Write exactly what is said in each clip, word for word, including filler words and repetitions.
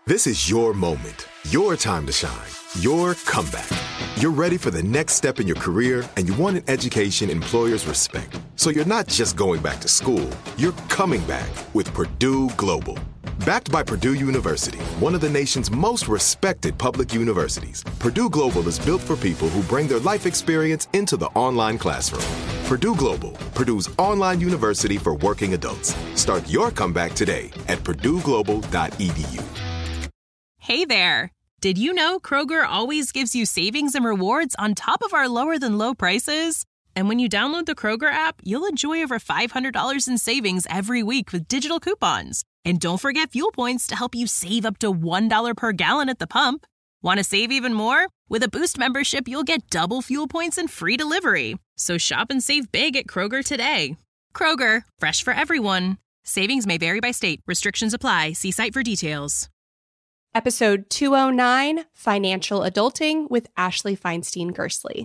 This is your moment, your time to shine, your comeback. You're ready for the next step in your career, and you want an education employers respect. So you're not just going back to school, you're coming back with Purdue Global. Backed by Purdue University, one of the nation's most respected public universities, Purdue Global is built for people who bring their life experience into the online classroom. Purdue Global, Purdue's online university for working adults. Start your comeback today at purdue global dot e d u. Hey there! Did you know Kroger always gives you savings and rewards on top of our lower-than-low prices? And when you download the Kroger app, you'll enjoy over five hundred dollars in savings every week with digital coupons. And don't forget fuel points to help you save up to one dollar per gallon at the pump. Want to save even more? With a Boost membership, you'll get double fuel points and free delivery. So shop and save big at Kroger today. Kroger, fresh for everyone. Savings may vary by state. Restrictions apply. See site for details. Episode two oh nine, Financial Adulting with Ashley Feinstein-Gerstley.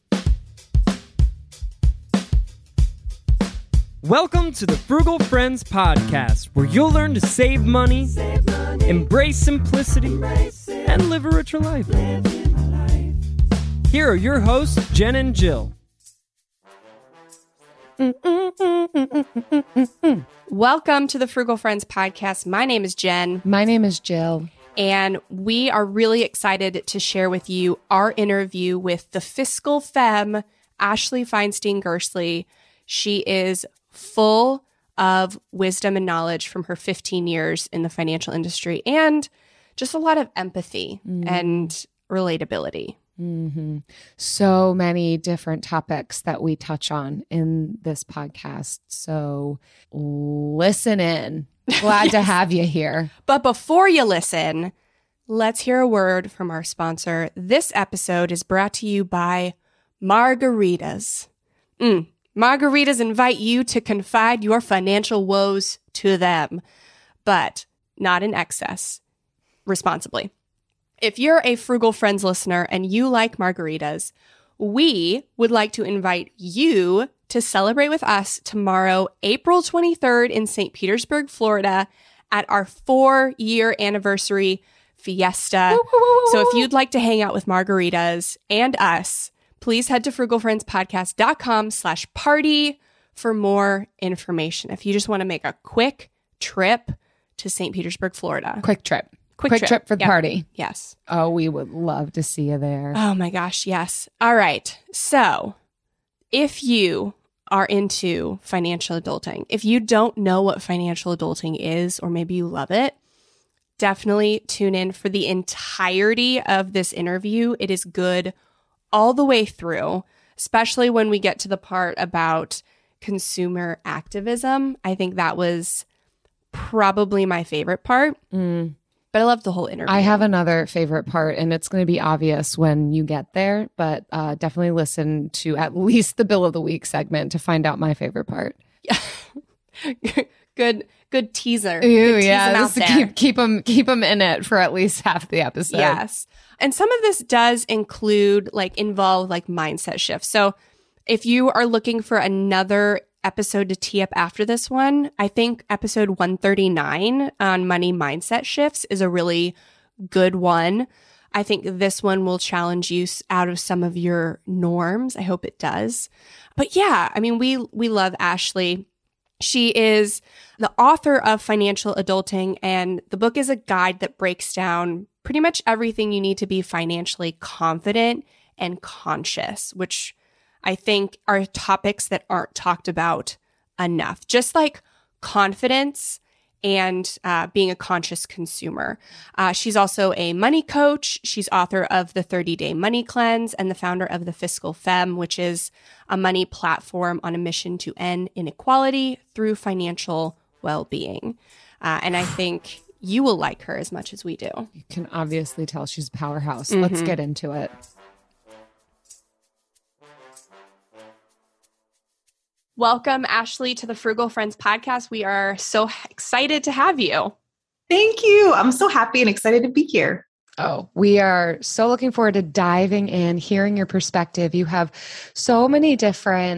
Welcome to the Frugal Friends Podcast, where you'll learn to save money, save money embrace simplicity, embrace and live a richer life. life. Here are your hosts, Jen and Jill. Welcome to the Frugal Friends Podcast. My name is Jen. My name is Jill. And we are really excited to share with you our interview with the fiscal femme, Ashley Feinstein-Gerstley. She is full of wisdom and knowledge from her fifteen years in the financial industry and just a lot of empathy mm. and relatability. Mm-hmm. So many different topics that we touch on in this podcast. So listen in. Glad yes. to have you here. But before you listen, let's hear a word from our sponsor. This episode is brought to you by Margaritas. Mm. Margaritas invite you to confide your financial woes to them, but not in excess, responsibly. If you're a Frugal Friends listener and you like margaritas, we would like to invite you to celebrate with us tomorrow, April twenty-third in Saint Petersburg, Florida, at our four-year anniversary fiesta. So if you'd like to hang out with margaritas and us, please head to frugalfriendspodcast.com slash party for more information. If you just want to make a quick trip to Saint Petersburg, Florida. Quick trip. Quick, Quick trip. trip for the yep. party. Yes. Oh, we would love to see you there. Oh my gosh, yes. All right. So if you are into financial adulting, if you don't know what financial adulting is, or maybe you love it, definitely tune in for the entirety of this interview. It is good all the way through, especially when we get to the part about consumer activism. I think that was probably my favorite part. Mm. But I love the whole interview. I have another favorite part, and it's going to be obvious when you get there, but uh, definitely listen to at least the Bill of the Week segment to find out my favorite part. Yeah. good good teaser. Ooh, good yeah, out just to keep, keep, them, keep them in it for at least half the episode. Yes. And some of this does include, like, involve, like, mindset shifts. So if you are looking for another episode to tee up after this one, I think episode one thirty-nine on money mindset shifts is a really good one. I think this one will challenge you out of some of your norms. I hope it does. But yeah, I mean, we we love Ashley. She is the author of Financial Adulting, and the book is a guide that breaks down pretty much everything you need to be financially confident and conscious, which I think are topics that aren't talked about enough, just like confidence and uh, being a conscious consumer. Uh, she's also a money coach. She's author of The thirty-Day Money Cleanse and the founder of The Fiscal Femme, which is a money platform on a mission to end inequality through financial well-being. Uh, and I think you will like her as much as we do. You can obviously tell she's a powerhouse. Mm-hmm. Let's get into it. Welcome, Ashley, to the Frugal Friends Podcast. We are so excited to have you. Thank you. I'm so happy and excited to be here. Oh, we are so looking forward to diving in, hearing your perspective. You have so many different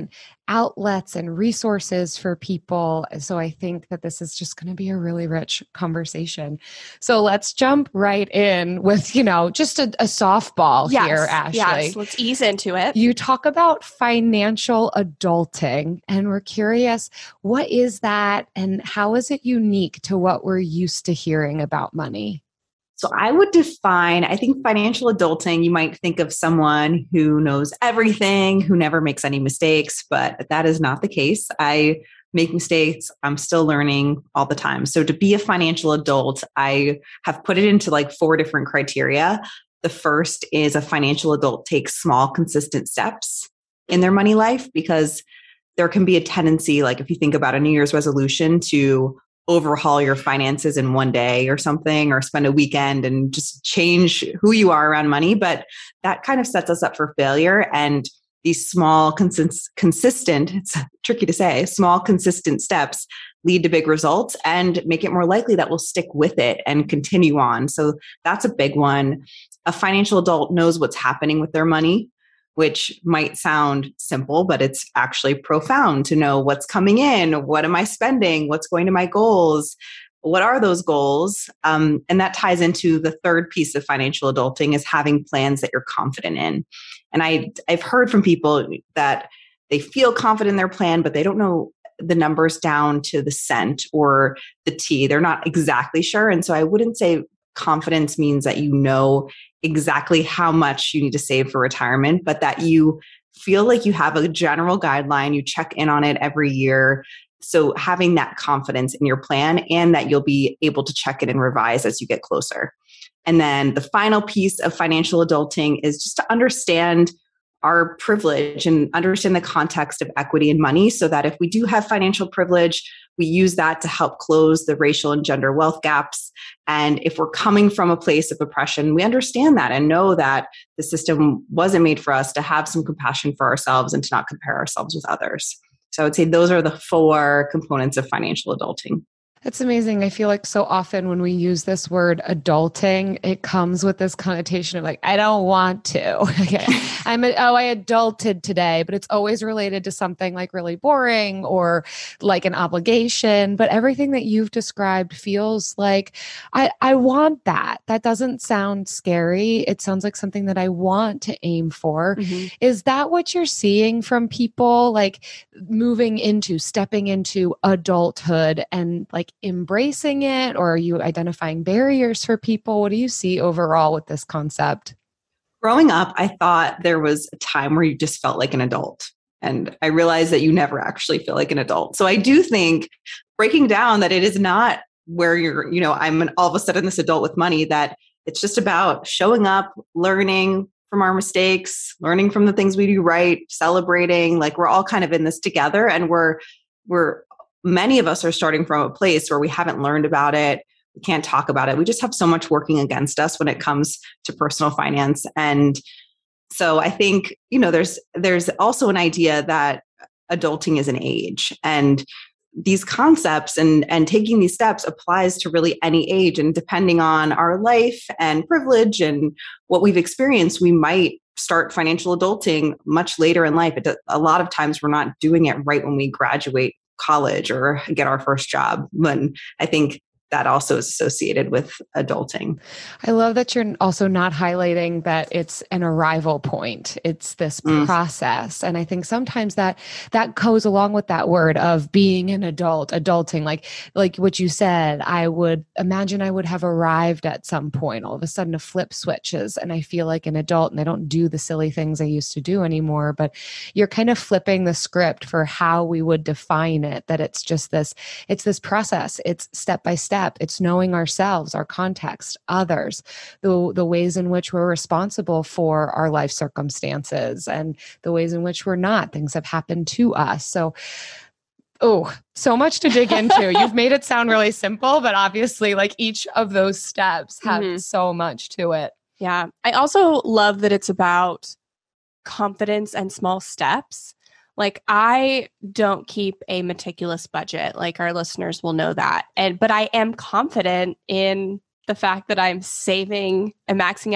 outlets and resources for people. So I think that this is just going to be a really rich conversation. So let's jump right in with, you know, just a, a softball yes, here, Ashley. Yes, let's ease into it. You talk about financial adulting, and we're curious, what is that and how is it unique to what we're used to hearing about money? So I would define, I think financial adulting, you might think of someone who knows everything, who never makes any mistakes, but that is not the case. I make mistakes. I'm still learning all the time. So to be a financial adult, I have put it into like four different criteria. The first is a financial adult takes small, consistent steps in their money life, because there can be a tendency, like if you think about a New Year's resolution, to overhaul your finances in one day or something, or spend a weekend and just change who you are around money. But that kind of sets us up for failure. And these small, consist- consistent, it's tricky to say, small, consistent steps lead to big results and make it more likely that we'll stick with it and continue on. So that's a big one. A financial adult knows what's happening with their money, which might sound simple, but it's actually profound to know what's coming in, what am I spending, what's going to my goals, what are those goals? Um, and that ties into the third piece of financial adulting, is having plans that you're confident in. And I, I've heard from people that they feel confident in their plan, but they don't know the numbers down to the cent or the T. They're not exactly sure. And so I wouldn't say confidence means that you know exactly how much you need to save for retirement, but that you feel like you have a general guideline, you check in on it every year. So having that confidence in your plan, and that you'll be able to check it and revise as you get closer. And then the final piece of financial adulting is just to understand our privilege and understand the context of equity and money, so that if we do have financial privilege, we use that to help close the racial and gender wealth gaps. And if we're coming from a place of oppression, we understand that and know that the system wasn't made for us, to have some compassion for ourselves and to not compare ourselves with others. So I would say those are the four components of financial adulting. That's amazing. I feel like so often when we use this word adulting, it comes with this connotation of like, I don't want to. Okay. I'm a, oh, I adulted today, but it's always related to something like really boring or like an obligation. But everything that you've described feels like I, I want that. That doesn't sound scary. It sounds like something that I want to aim for. Mm-hmm. Is that what you're seeing from people, like moving into, stepping into adulthood and like embracing it? Or are you identifying barriers for people? What do you see overall with this concept? Growing up, I thought there was a time where you just felt like an adult. And I realized that you never actually feel like an adult. So I do think breaking down that it is not where you're, you know, I'm an, all of a sudden this adult with money, that it's just about showing up, learning from our mistakes, learning from the things we do right, celebrating, like we're all kind of in this together. And we're, we're, many of us are starting from a place where we haven't learned about it. We can't talk about it. We just have so much working against us when it comes to personal finance. And so I think, you know, there's, there's also an idea that adulting is an age, and these concepts and, and taking these steps applies to really any age. And depending on our life and privilege and what we've experienced, we might start financial adulting much later in life. It does, a lot of times we're not doing it right when we graduate college or get our first job. When I think that also is associated with adulting. I love that you're also not highlighting that it's an arrival point. It's this mm. process. And I think sometimes that that goes along with that word of being an adult, adulting, like, like what you said. I would imagine I would have arrived at some point. All of a sudden a flip switches and I feel like an adult and I don't do the silly things I used to do anymore. But you're kind of flipping the script for how we would define it, that it's just this, it's this process. It's step by step. It's knowing ourselves, our context, others, the, the ways in which we're responsible for our life circumstances and the ways in which we're not. Things have happened to us. So, oh, so much to dig into. You've made it sound really simple, but obviously like each of those steps have mm-hmm. so much to it. Yeah. I also love that it's about confidence and small steps. Like I don't keep a meticulous budget, like our listeners will know that. And but I am confident in the fact that I'm saving and maxing out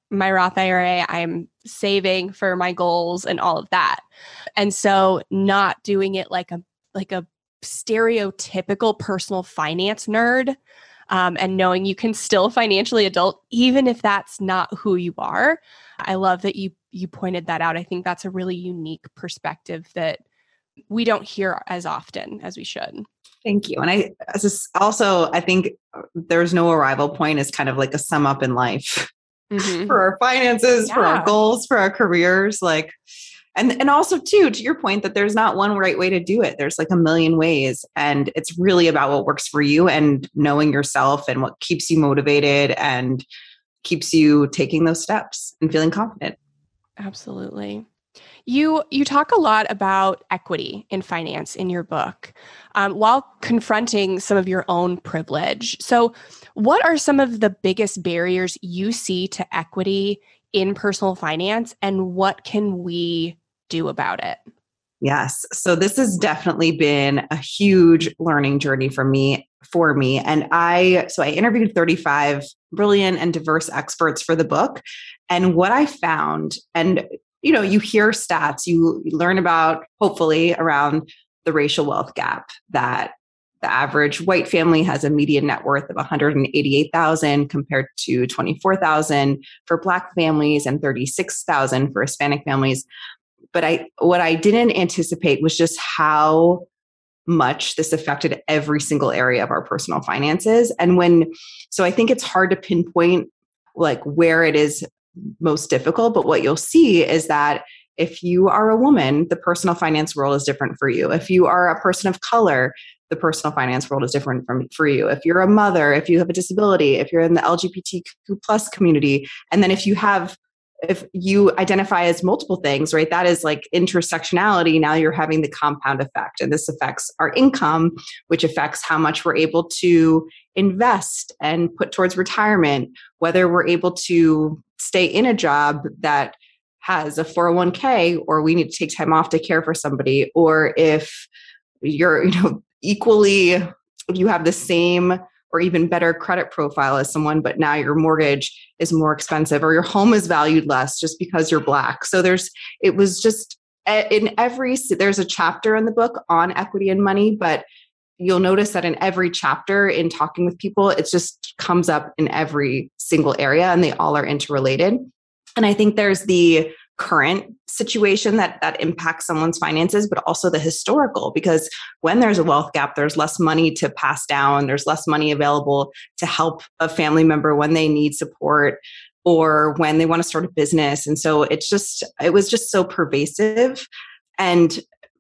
my Roth I R A, I'm saving for my goals and all of that. And so not doing it like a like a stereotypical personal finance nerd, um, and knowing you can still financially adult even if that's not who you are. I love that you you pointed that out. I think that's a really unique perspective that we don't hear as often as we should. Thank you. And I just also, I think there's no arrival point is kind of like a sum up in life mm-hmm. for our finances, yeah. for our goals, for our careers. Like, and, and also too, to your point that there's not one right way to do it. There's like a million ways, and it's really about what works for you and knowing yourself and what keeps you motivated and keeps you taking those steps and feeling confident. Absolutely. You you talk a lot about equity in finance in your book, um, while confronting some of your own privilege. So what are some of the biggest barriers you see to equity in personal finance, and what can we do about it? Yes. So this has definitely been a huge learning journey for me, for me. And I, so I interviewed thirty-five brilliant and diverse experts for the book. And what I found, and you know, you hear stats, you learn about, hopefully, around the racial wealth gap, that the average white family has a median net worth of one hundred eighty-eight thousand dollars compared to twenty-four thousand dollars for Black families and thirty-six thousand dollars for Hispanic families. But I, what I didn't anticipate was just how much this affected every single area of our personal finances. And when, so I think it's hard to pinpoint like where it is most difficult, but what you'll see is that if you are a woman, the personal finance world is different for you. If you are a person of color, the personal finance world is different from, for you. If you're a mother, if you have a disability, if you're in the L G B T Q plus community, and then if you have, if you identify as multiple things, right, that is like intersectionality. Now you're having the compound effect, and this affects our income, which affects how much we're able to invest and put towards retirement, whether we're able to stay in a job that has a four oh one k, or we need to take time off to care for somebody, or if you're, you know, equally, if you have the same or even better credit profile as someone, but now your mortgage is more expensive, or your home is valued less just because you're Black. So there's, it was just in every, there's a chapter in the book on equity and money, but you'll notice that in every chapter in talking with people, it just comes up in every single area, and they all are interrelated. And I think there's the current situation that that impacts someone's finances, but also the historical, because when there's a wealth gap, there's less money to pass down, there's less money available to help a family member when they need support or when they want to start a business. And so it's just, it was just so pervasive. And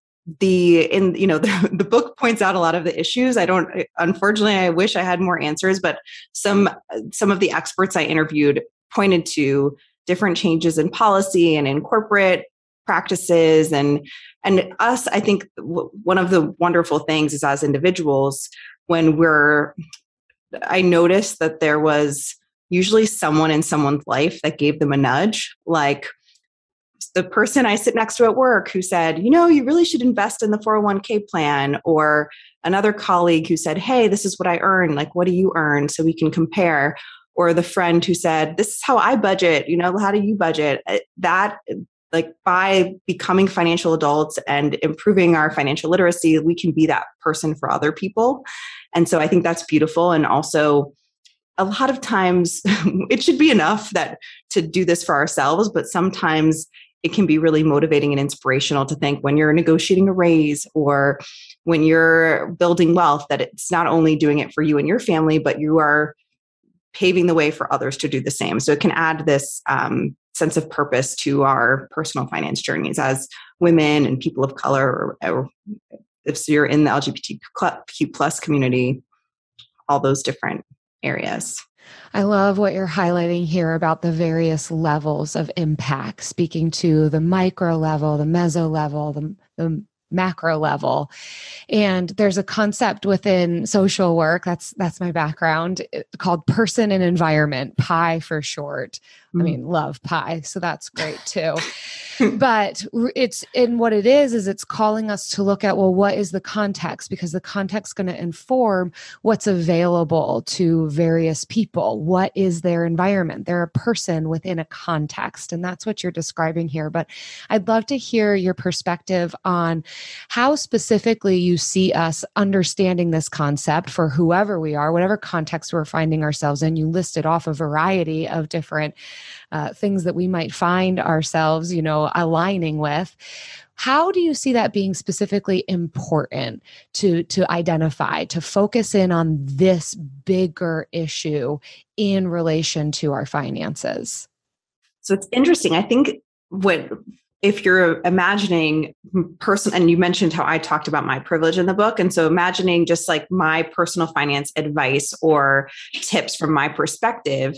the, in, you know, the, the book points out a lot of the issues. I don't, unfortunately, I wish I had more answers, but some, some of the experts I interviewed pointed to different changes in policy and in corporate practices. And, and us, I think w- one of the wonderful things is as individuals, when we're, I noticed that there was usually someone in someone's life that gave them a nudge, like the person I sit next to at work who said, you know, you really should invest in the four oh one k plan, or another colleague who said, hey, this is what I earn. Like, what do you earn? So we can compare. Or the friend who said, this is how I budget, you know, how do you budget? That, like, by becoming financial adults and improving our financial literacy, we can be that person for other people. And so I think that's beautiful. And also, a lot of times it should be enough that to do this for ourselves, but sometimes it can be really motivating and inspirational to think when you're negotiating a raise or when you're building wealth, that it's not only doing it for you and your family, but you are paving the way for others to do the same. So it can add this um, sense of purpose to our personal finance journeys as women and people of color, or, or if you're in the L G B T Q plus community, all those different areas. I love what you're highlighting here about the various levels of impact, speaking to the micro level, the meso level, the, the macro level. And there's a concept within social work, that's that's my background, called person and environment, PIE for short. Mm. I mean, love PIE, so that's great too. But it's in what it is, is it's calling us to look at, well, what is the context? Because the context is going to inform what's available to various people. What is their environment? They're a person within a context. And that's what you're describing here. But I'd love to hear your perspective on how specifically you see us understanding this concept for whoever we are, whatever context we're finding ourselves in. You listed off a variety of different uh, things that we might find ourselves, you know, aligning with. How do you see that being specifically important to, to identify, to focus in on this bigger issue in relation to our finances? So it's interesting. I think what, if you're imagining person, and you mentioned how I talked about my privilege in the book. And so imagining just like my personal finance advice or tips from my perspective,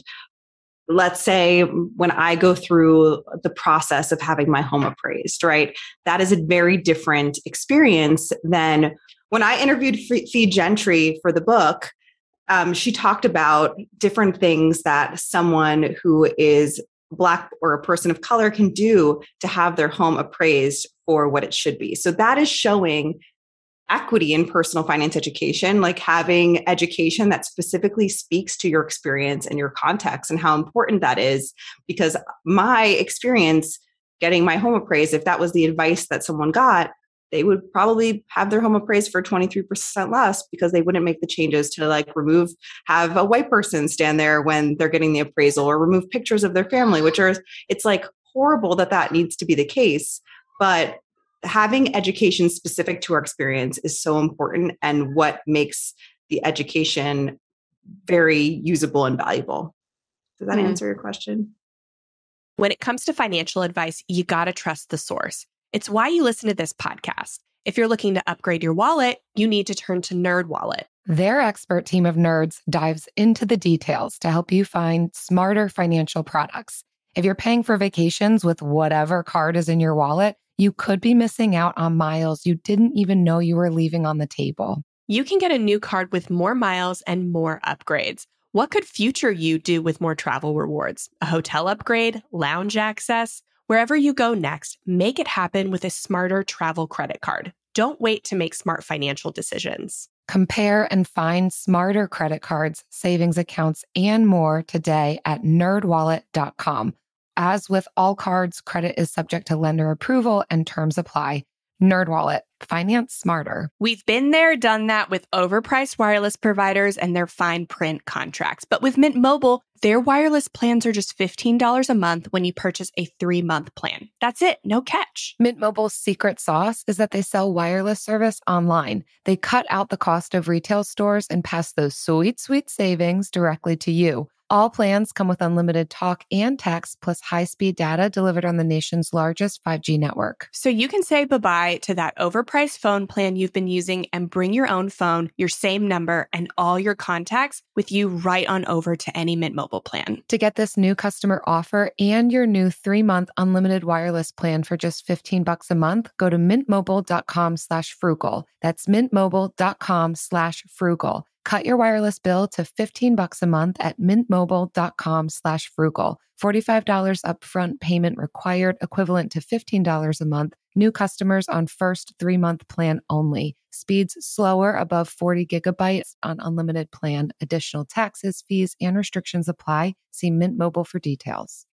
let's say when I go through the process of having my home appraised, right? That is a very different experience than when I interviewed Fee Gentry for the book. Um, she talked about different things that someone who is Black or a person of color can do to have their home appraised for what it should be. So that is showing equity in personal finance education, like having education that specifically speaks to your experience and your context and how important that is. Because my experience getting my home appraised, if that was the advice that someone got, they would probably have their home appraised for twenty-three percent less because they wouldn't make the changes to like remove, have a white person stand there when they're getting the appraisal or remove pictures of their family, which are, it's like horrible that that needs to be the case. But having education specific to our experience is so important, and what makes the education very usable and valuable. Does that mm. answer your question? When it comes to financial advice, you got to trust the source. It's why you listen to this podcast. If you're looking to upgrade your wallet, you need to turn to NerdWallet. Their expert team of nerds dives into the details to help you find smarter financial products. If you're paying for vacations with whatever card is in your wallet, you could be missing out on miles you didn't even know you were leaving on the table. You can get a new card with more miles and more upgrades. What could future you do with more travel rewards? A hotel upgrade, lounge access? Wherever you go next, make it happen with a smarter travel credit card. Don't wait to make smart financial decisions. Compare and find smarter credit cards, savings accounts, and more today at nerd wallet dot com. As with all cards, credit is subject to lender approval and terms apply. NerdWallet, finance smarter. We've been there, done that with overpriced wireless providers and their fine print contracts. But with Mint Mobile, their wireless plans are just fifteen dollars a month when you purchase a three-month plan. That's it, no catch. Mint Mobile's secret sauce is that they sell wireless service online. They cut out the cost of retail stores and pass those sweet, sweet savings directly to you. All plans come with unlimited talk and text, plus high-speed data delivered on the nation's largest five G network. So you can say bye-bye to that overpriced phone plan you've been using and bring your own phone, your same number, and all your contacts with you right on over to any Mint Mobile plan. To get this new customer offer and your new three-month unlimited wireless plan for just fifteen bucks a month, go to mintmobile.com slash frugal. That's mintmobile.com slash frugal. Cut your wireless bill to fifteen bucks a month at mintmobile.com slash frugal. forty-five dollars upfront payment required, equivalent to fifteen dollars a month. New customers on first three-month plan only. Speeds slower above forty gigabytes on unlimited plan. Additional taxes, fees, and restrictions apply. See Mint Mobile for details.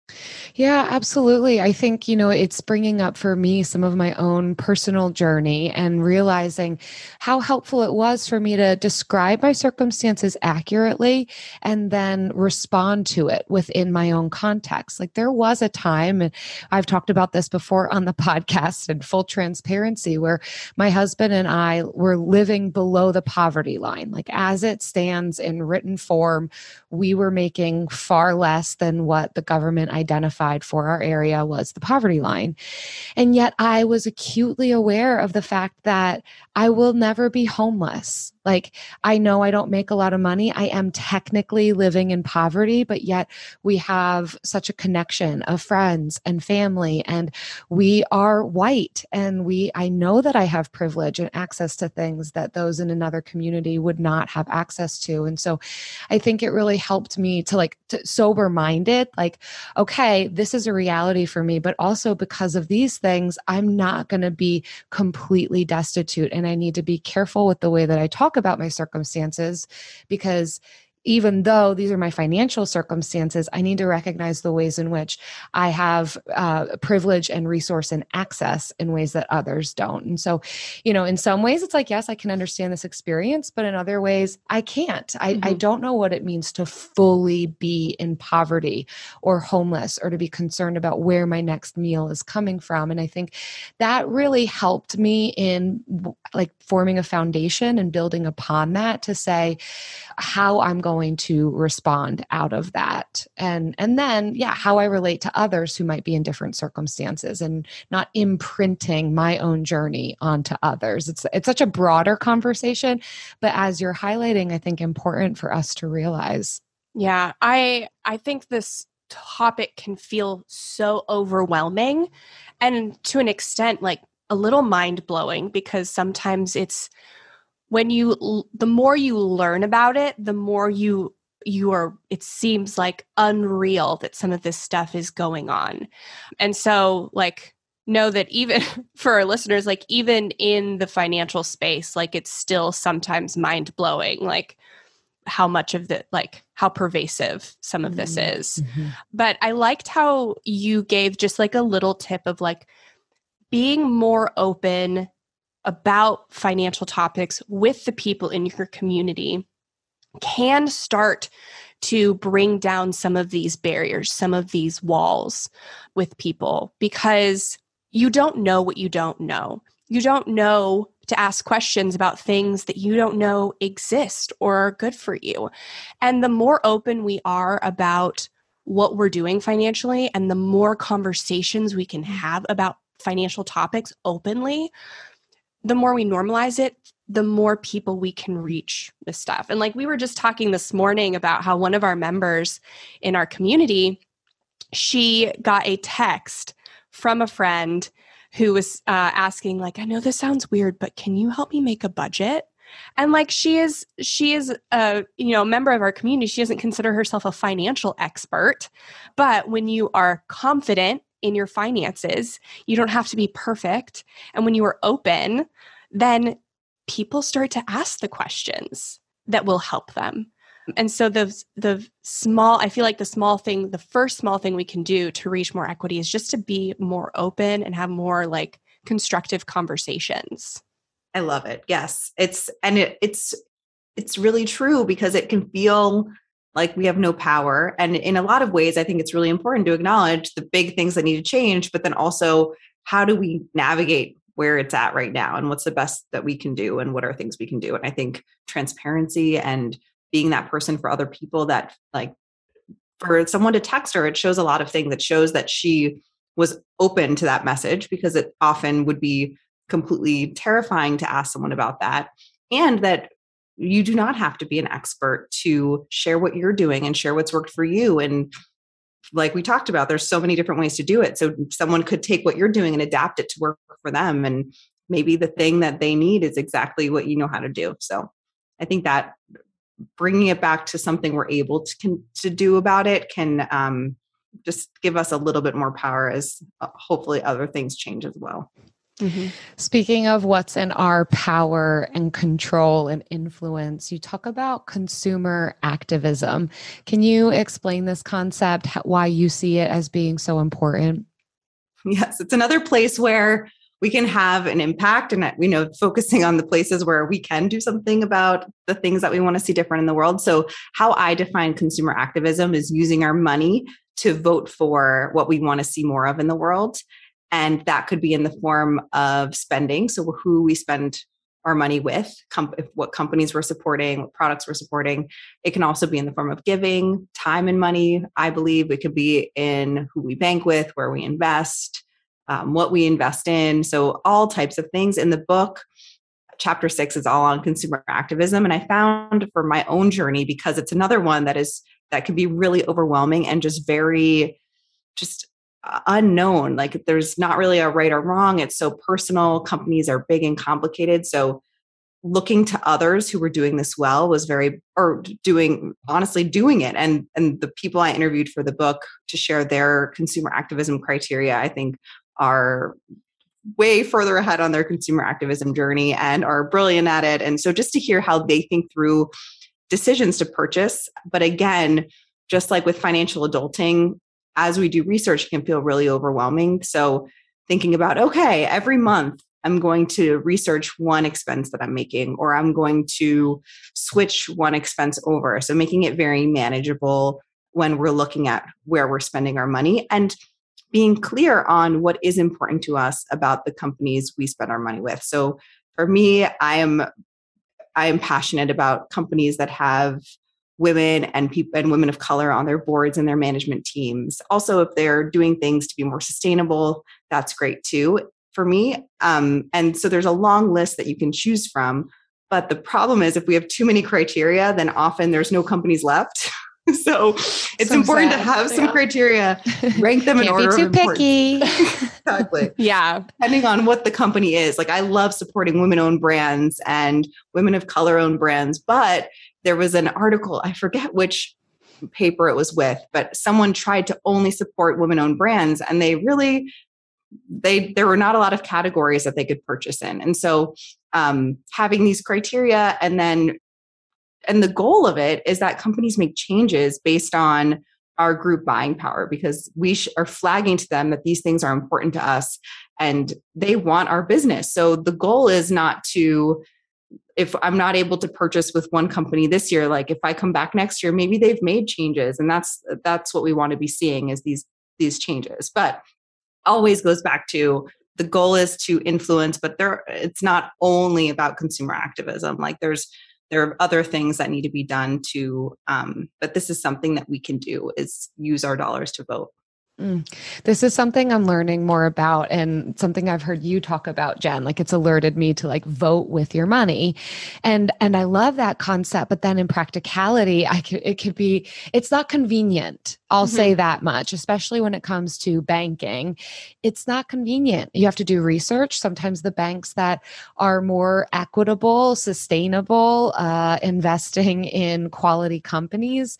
Yeah, absolutely. I think, you know, it's bringing up for me some of my own personal journey and realizing how helpful it was for me to describe my circumstances accurately and then respond to it within my own context. Like there was a time, and I've talked about this before on the podcast in full transparency, where my husband and I were living below the poverty line. Like as it stands in written form, we were making far less than what the government identified for our area was the poverty line. And yet I was acutely aware of the fact that I will never be homeless. Like, I know I don't make a lot of money. I am technically living in poverty, but yet we have such a connection of friends and family, and we are white, and we, I know that I have privilege and access to things that those in another community would not have access to. And so I think it really helped me to like to sober minded, like, okay, this is a reality for me, but also because of these things, I'm not going to be completely destitute. And I need to be careful with the way that I talk about my circumstances, because even though these are my financial circumstances, I need to recognize the ways in which I have uh, privilege and resource and access in ways that others don't. And so, you know, in some ways it's like, yes, I can understand this experience, but in other ways I can't. I, mm-hmm. I don't know what it means to fully be in poverty or homeless, or to be concerned about where my next meal is coming from. And I think that really helped me in like forming a foundation and building upon that to say how I'm going to respond out of that. And, and then, yeah, how I relate to others who might be in different circumstances, and not imprinting my own journey onto others. It's, it's such a broader conversation, but as you're highlighting, I think important for us to realize. Yeah, I, I think this topic can feel so overwhelming, and to an extent, like a little mind blowing, because sometimes it's, when you, the more you learn about it, the more you, you are, it seems like unreal that some of this stuff is going on. And so like, know that even for our listeners, like even in the financial space, like it's still sometimes mind blowing, like how much of the, like how pervasive some of this mm-hmm. is. Mm-hmm. But I liked how you gave just like a little tip of like being more open about financial topics with the people in your community can start to bring down some of these barriers, some of these walls with people, because you don't know what you don't know. You don't know to ask questions about things that you don't know exist or are good for you. And the more open we are about what we're doing financially, and the more conversations we can have about financial topics openly, the more we normalize it, the more people we can reach with stuff. And like we were just talking this morning about how one of our members in our community, she got a text from a friend who was uh, asking like, I know this sounds weird, but can you help me make a budget? And like she is, she is a you know member of our community. She doesn't consider herself a financial expert, but when you are confident in your finances, you don't have to be perfect. And when you are open, then people start to ask the questions that will help them. And so the the small, I feel like the small thing, the first small thing we can do to reach more equity is just to be more open and have more like constructive conversations. I love it. Yes. It's, and it, it's, it's really true, because it can feel like we have no power. And in a lot of ways, I think it's really important to acknowledge the big things that need to change, but then also how do we navigate where it's at right now, and what's the best that we can do, and what are things we can do. And I think transparency and being that person for other people, that like for someone to text her, it shows a lot of things. That shows that she was open to that message, because it often would be completely terrifying to ask someone about that. And that you do not have to be an expert to share what you're doing and share what's worked for you. And like we talked about, there's so many different ways to do it. So someone could take what you're doing and adapt it to work for them. And maybe the thing that they need is exactly what you know how to do. So I think that bringing it back to something we're able to, can, to do about it can um, just give us a little bit more power, as uh, hopefully other things change as well. Mm-hmm. Speaking of what's in our power and control and influence, you talk about consumer activism. Can you explain this concept, why you see it as being so important? Yes, it's another place where we can have an impact, and we know focusing on the places where we can do something about the things that we want to see different in the world. So how I define consumer activism is using our money to vote for what we want to see more of in the world. And that could be in the form of spending. So who we spend our money with, com- what companies we're supporting, what products we're supporting. It can also be in the form of giving, time and money. I believe it could be in who we bank with, where we invest, um, what we invest in. So all types of things. In the book, chapter six is all on consumer activism. And I found for my own journey, because it's another one that is, that can be really overwhelming and just very, just unknown. Like there's not really a right or wrong. It's so personal. Companies are big and complicated. So looking to others who were doing this well was very, or doing, honestly doing it. And, and the people I interviewed for the book to share their consumer activism criteria, I think are way further ahead on their consumer activism journey and are brilliant at it. And so just to hear how they think through decisions to purchase. But again, just like with financial adulting, as we do research, it can feel really overwhelming. So thinking about, okay, every month I'm going to research one expense that I'm making, or I'm going to switch one expense over. So making it very manageable when we're looking at where we're spending our money and being clear on what is important to us about the companies we spend our money with. So for me, I am, I am passionate about companies that have women and people and women of color on their boards and their management teams. Also, if they're doing things to be more sustainable, that's great too for me. Um, and so there's a long list that you can choose from. But the problem is if we have too many criteria, then often there's no companies left. So it's so important sad. to have some yeah. criteria, rank them in order. Can't be too picky. Exactly. Yeah. Depending on what the company is. Like I love supporting women-owned brands and women of color-owned brands, but there was an article, I forget which paper it was with, but someone tried to only support women-owned brands, and they really, they there were not a lot of categories that they could purchase in. And so um, having these criteria, and then, and the goal of it is that companies make changes based on our group buying power, because we sh- are flagging to them that these things are important to us and they want our business. So the goal is not to, if I'm not able to purchase with one company this year, like if I come back next year, maybe they've made changes, and that's that's what we want to be seeing is these these changes. But always goes back to the goal is to influence, but there it's not only about consumer activism. Like there's there are other things that need to be done to, um, but this is something that we can do is use our dollars to vote. Mm. This is something I'm learning more about, and something I've heard you talk about, Jen. Like it's alerted me to like vote with your money. And, and I love that concept, but then in practicality, I could, it could be, it's not convenient. I'll mm-hmm. say that much, especially when it comes to banking. It's not convenient. You have to do research. Sometimes the banks that are more equitable, sustainable, uh, investing in quality companies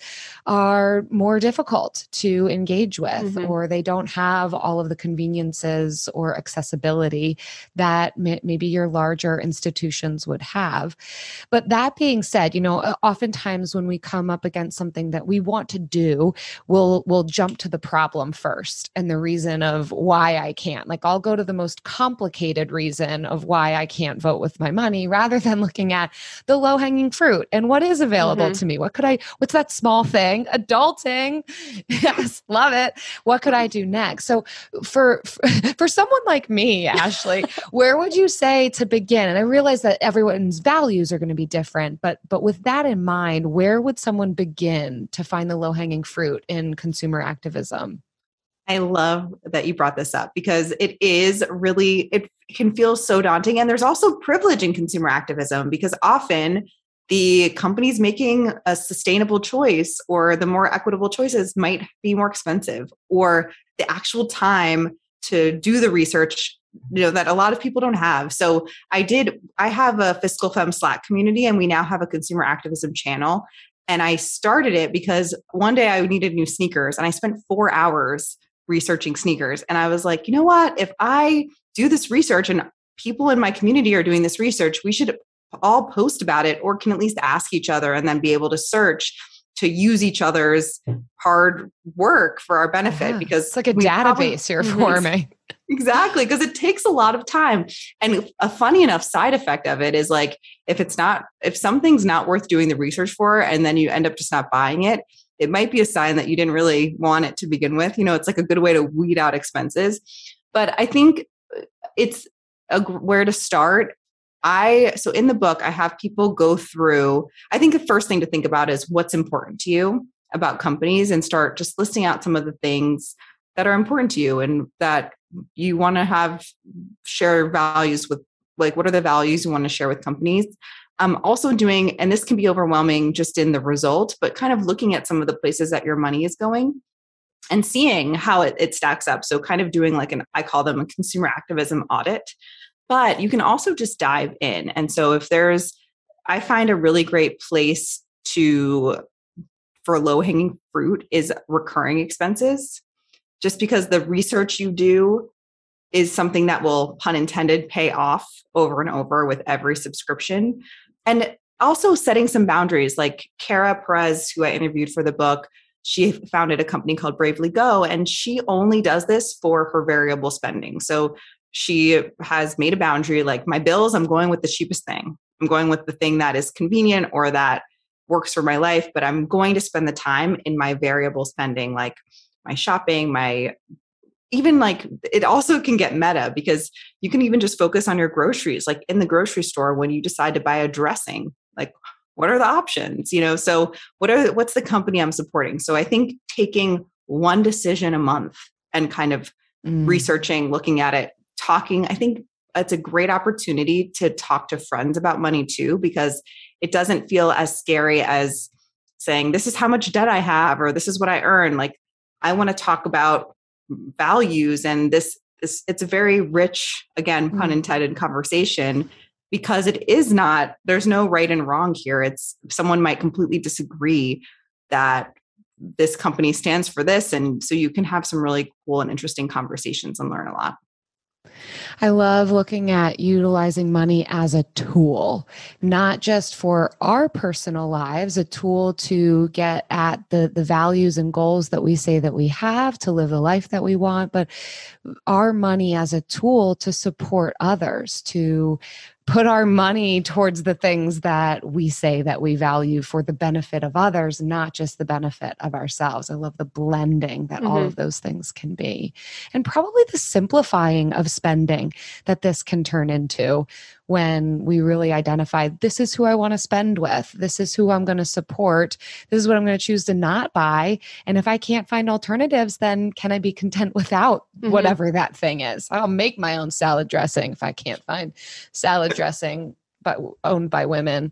are more difficult to engage with. Mm-hmm. Or they don't have all of the conveniences or accessibility that may, maybe your larger institutions would have. But that being said, you know, oftentimes when we come up against something that we want to do, we'll we'll jump to the problem first and the reason of why I can't. Like I'll go to the most complicated reason of why I can't vote with my money, rather than looking at the low-hanging fruit and what is available mm-hmm. to me. What could I? What's that small thing? Adulting, yes, love it. What could I do next? So for, for, for someone like me, Ashley, where would you say to begin? And I realize that everyone's values are going to be different, but, but with that in mind, where would someone begin to find the low-hanging fruit in consumer activism? I love that you brought this up, because it is really, it can feel so daunting. And there's also privilege in consumer activism, because often the companies making a sustainable choice or the more equitable choices might be more expensive, or the actual time to do the research, you know, that a lot of people don't have. So I did, I have a Fiscal Femme Slack community, and we now have a consumer activism channel. And I started it because one day I needed new sneakers, and I spent four hours researching sneakers. And I was like, you know what, if I do this research and people in my community are doing this research, we should all post about it, or can at least ask each other and then be able to search to use each other's hard work for our benefit. Yeah, because it's like a database you're forming. Exactly. Because it takes a lot of time. And a funny enough side effect of it is like, if it's not, if something's not worth doing the research for, and then you end up just not buying it, it might be a sign that you didn't really want it to begin with. You know, it's like a good way to weed out expenses. But I think it's a, where to start. I, so in the book, I have people go through, I think the first thing to think about is what's important to you about companies, and start just listing out some of the things that are important to you and that you want to have share values with like, what are the values you want to share with companies? Um, also doing, and this can be overwhelming just in the result, but kind of looking at some of the places that your money is going and seeing how it, it stacks up. So kind of doing like an, I call them a consumer activism audit, but you can also just dive in. And so if there's, I find a really great place to, for low hanging fruit is recurring expenses, just because the research you do is something that will, pun intended, pay off over and over with every subscription. And also setting some boundaries, like Kara Perez, who I interviewed for the book, she founded a company called Bravely Go, and she only does this for her variable spending. So she has made a boundary, like my bills, I'm going with the cheapest thing. I'm going with the thing that is convenient or that works for my life, but I'm going to spend the time in my variable spending, like my shopping, my, even like, it also can get meta because you can even just focus on your groceries. Like in the grocery store, when you decide to buy a dressing, like what are the options, you know? So what are, what's the company I'm supporting? So I think taking one decision a month and kind of mm. researching, looking at it, talking, I think it's a great opportunity to talk to friends about money too, because it doesn't feel as scary as saying, this is how much debt I have, or this is what I earn. Like, I want to talk about values, and this, this it's a very rich, again, pun intended, conversation, because it is not, there's no right and wrong here. It's, someone might completely disagree that this company stands for this. And so you can have some really cool and interesting conversations and learn a lot. I love looking at utilizing money as a tool, not just for our personal lives, a tool to get at the, the values and goals that we say that we have to live the life that we want, but our money as a tool to support others, to put our money towards the things that we say that we value for the benefit of others, not just the benefit of ourselves. I love the blending that mm-hmm. all of those things can be. And probably the simplifying of spending that this can turn into when we really identify, this is who I want to spend with. This is who I'm going to support. This is what I'm going to choose to not buy. And if I can't find alternatives, then can I be content without mm-hmm. whatever that thing is? I'll make my own salad dressing if I can't find salad dressing but owned by women.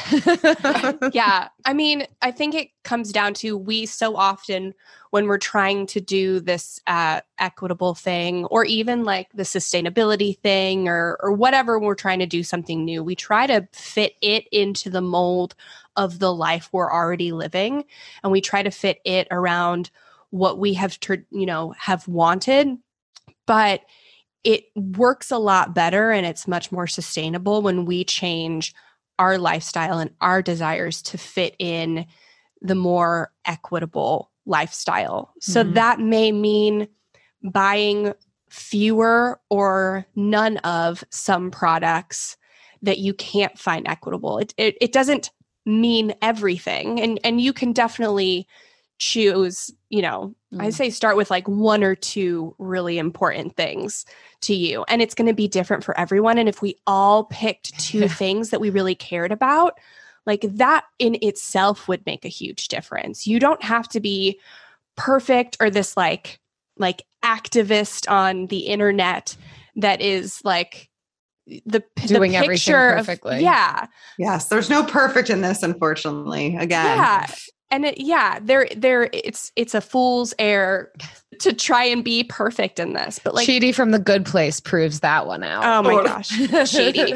Yeah. I mean, I think it comes down to, we so often, when we're trying to do this uh, equitable thing, or even like the sustainability thing, or or whatever, we're trying to do something new, we try to fit it into the mold of the life we're already living. And we try to fit it around what we have, tr- you know, have wanted. But it works a lot better, and it's much more sustainable when we change our lifestyle and our desires to fit in the more equitable lifestyle. So mm-hmm. that may mean buying fewer or none of some products that you can't find equitable. It it, it doesn't mean everything. And, and you can definitely choose, you know, mm. I say start with like one or two really important things to you. And it's going to be different for everyone. And if we all picked two things that we really cared about, like that in itself would make a huge difference. You don't have to be perfect or this like, like activist on the internet that is like the, doing the everything perfectly. Of, yeah. Yes. There's no perfect in this, unfortunately. Again. Yeah. And it, yeah, there, there, it's, it's a fool's errand to try and be perfect in this, but like Chidi from The Good Place proves that one out. Oh my gosh, Chidi!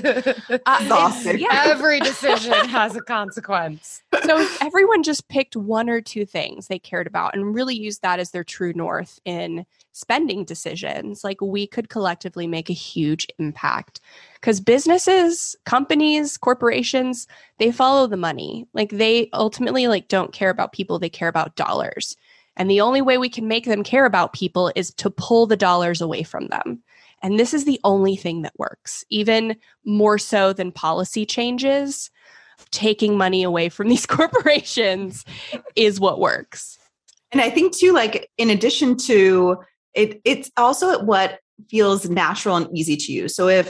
Uh, yeah. Every decision has a consequence. So if everyone just picked one or two things they cared about and really used that as their true north in spending decisions, like we could collectively make a huge impact. Because businesses, companies, corporations, they follow the money. Like they ultimately like don't care about people, they care about dollars. And the only way we can make them care about people is to pull the dollars away from them. And this is the only thing that works, even more so than policy changes. Taking money away from these corporations is what works. And I think too, like in addition to it, it's also what feels natural and easy to you. So if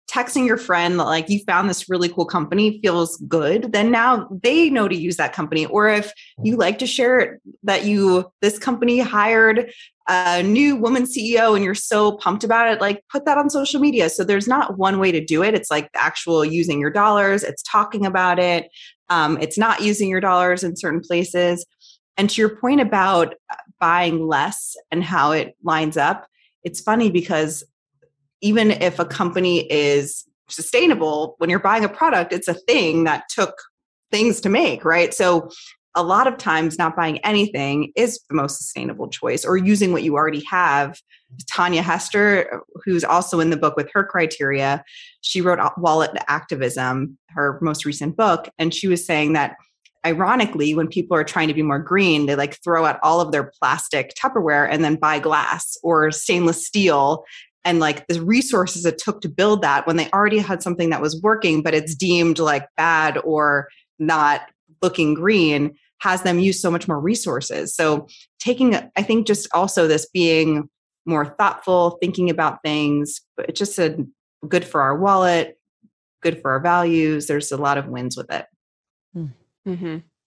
texting your friend that like you found this really cool company feels good, then now they know to use that company. Or if you like to share that you, this company hired a new woman C E O and you're so pumped about it, like put that on social media. So there's not one way to do it. It's like the actual using your dollars. It's talking about it. Um, it's not using your dollars in certain places. And to your point about buying less and how it lines up, it's funny because even if a company is sustainable, when you're buying a product, it's a thing that took things to make, right? So a lot of times not buying anything is the most sustainable choice, or using what you already have. Tanya Hester, who's also in the book with her criteria, she wrote Wallet Activism, her most recent book. And she was saying that ironically, when people are trying to be more green, they like throw out all of their plastic Tupperware and then buy glass or stainless steel. And like the resources it took to build that when they already had something that was working, but it's deemed like bad or not looking green, has them use so much more resources. So taking, I think just also this being more thoughtful, thinking about things, but it's just a good for our wallet, good for our values. There's a lot of wins with it. Mm-hmm.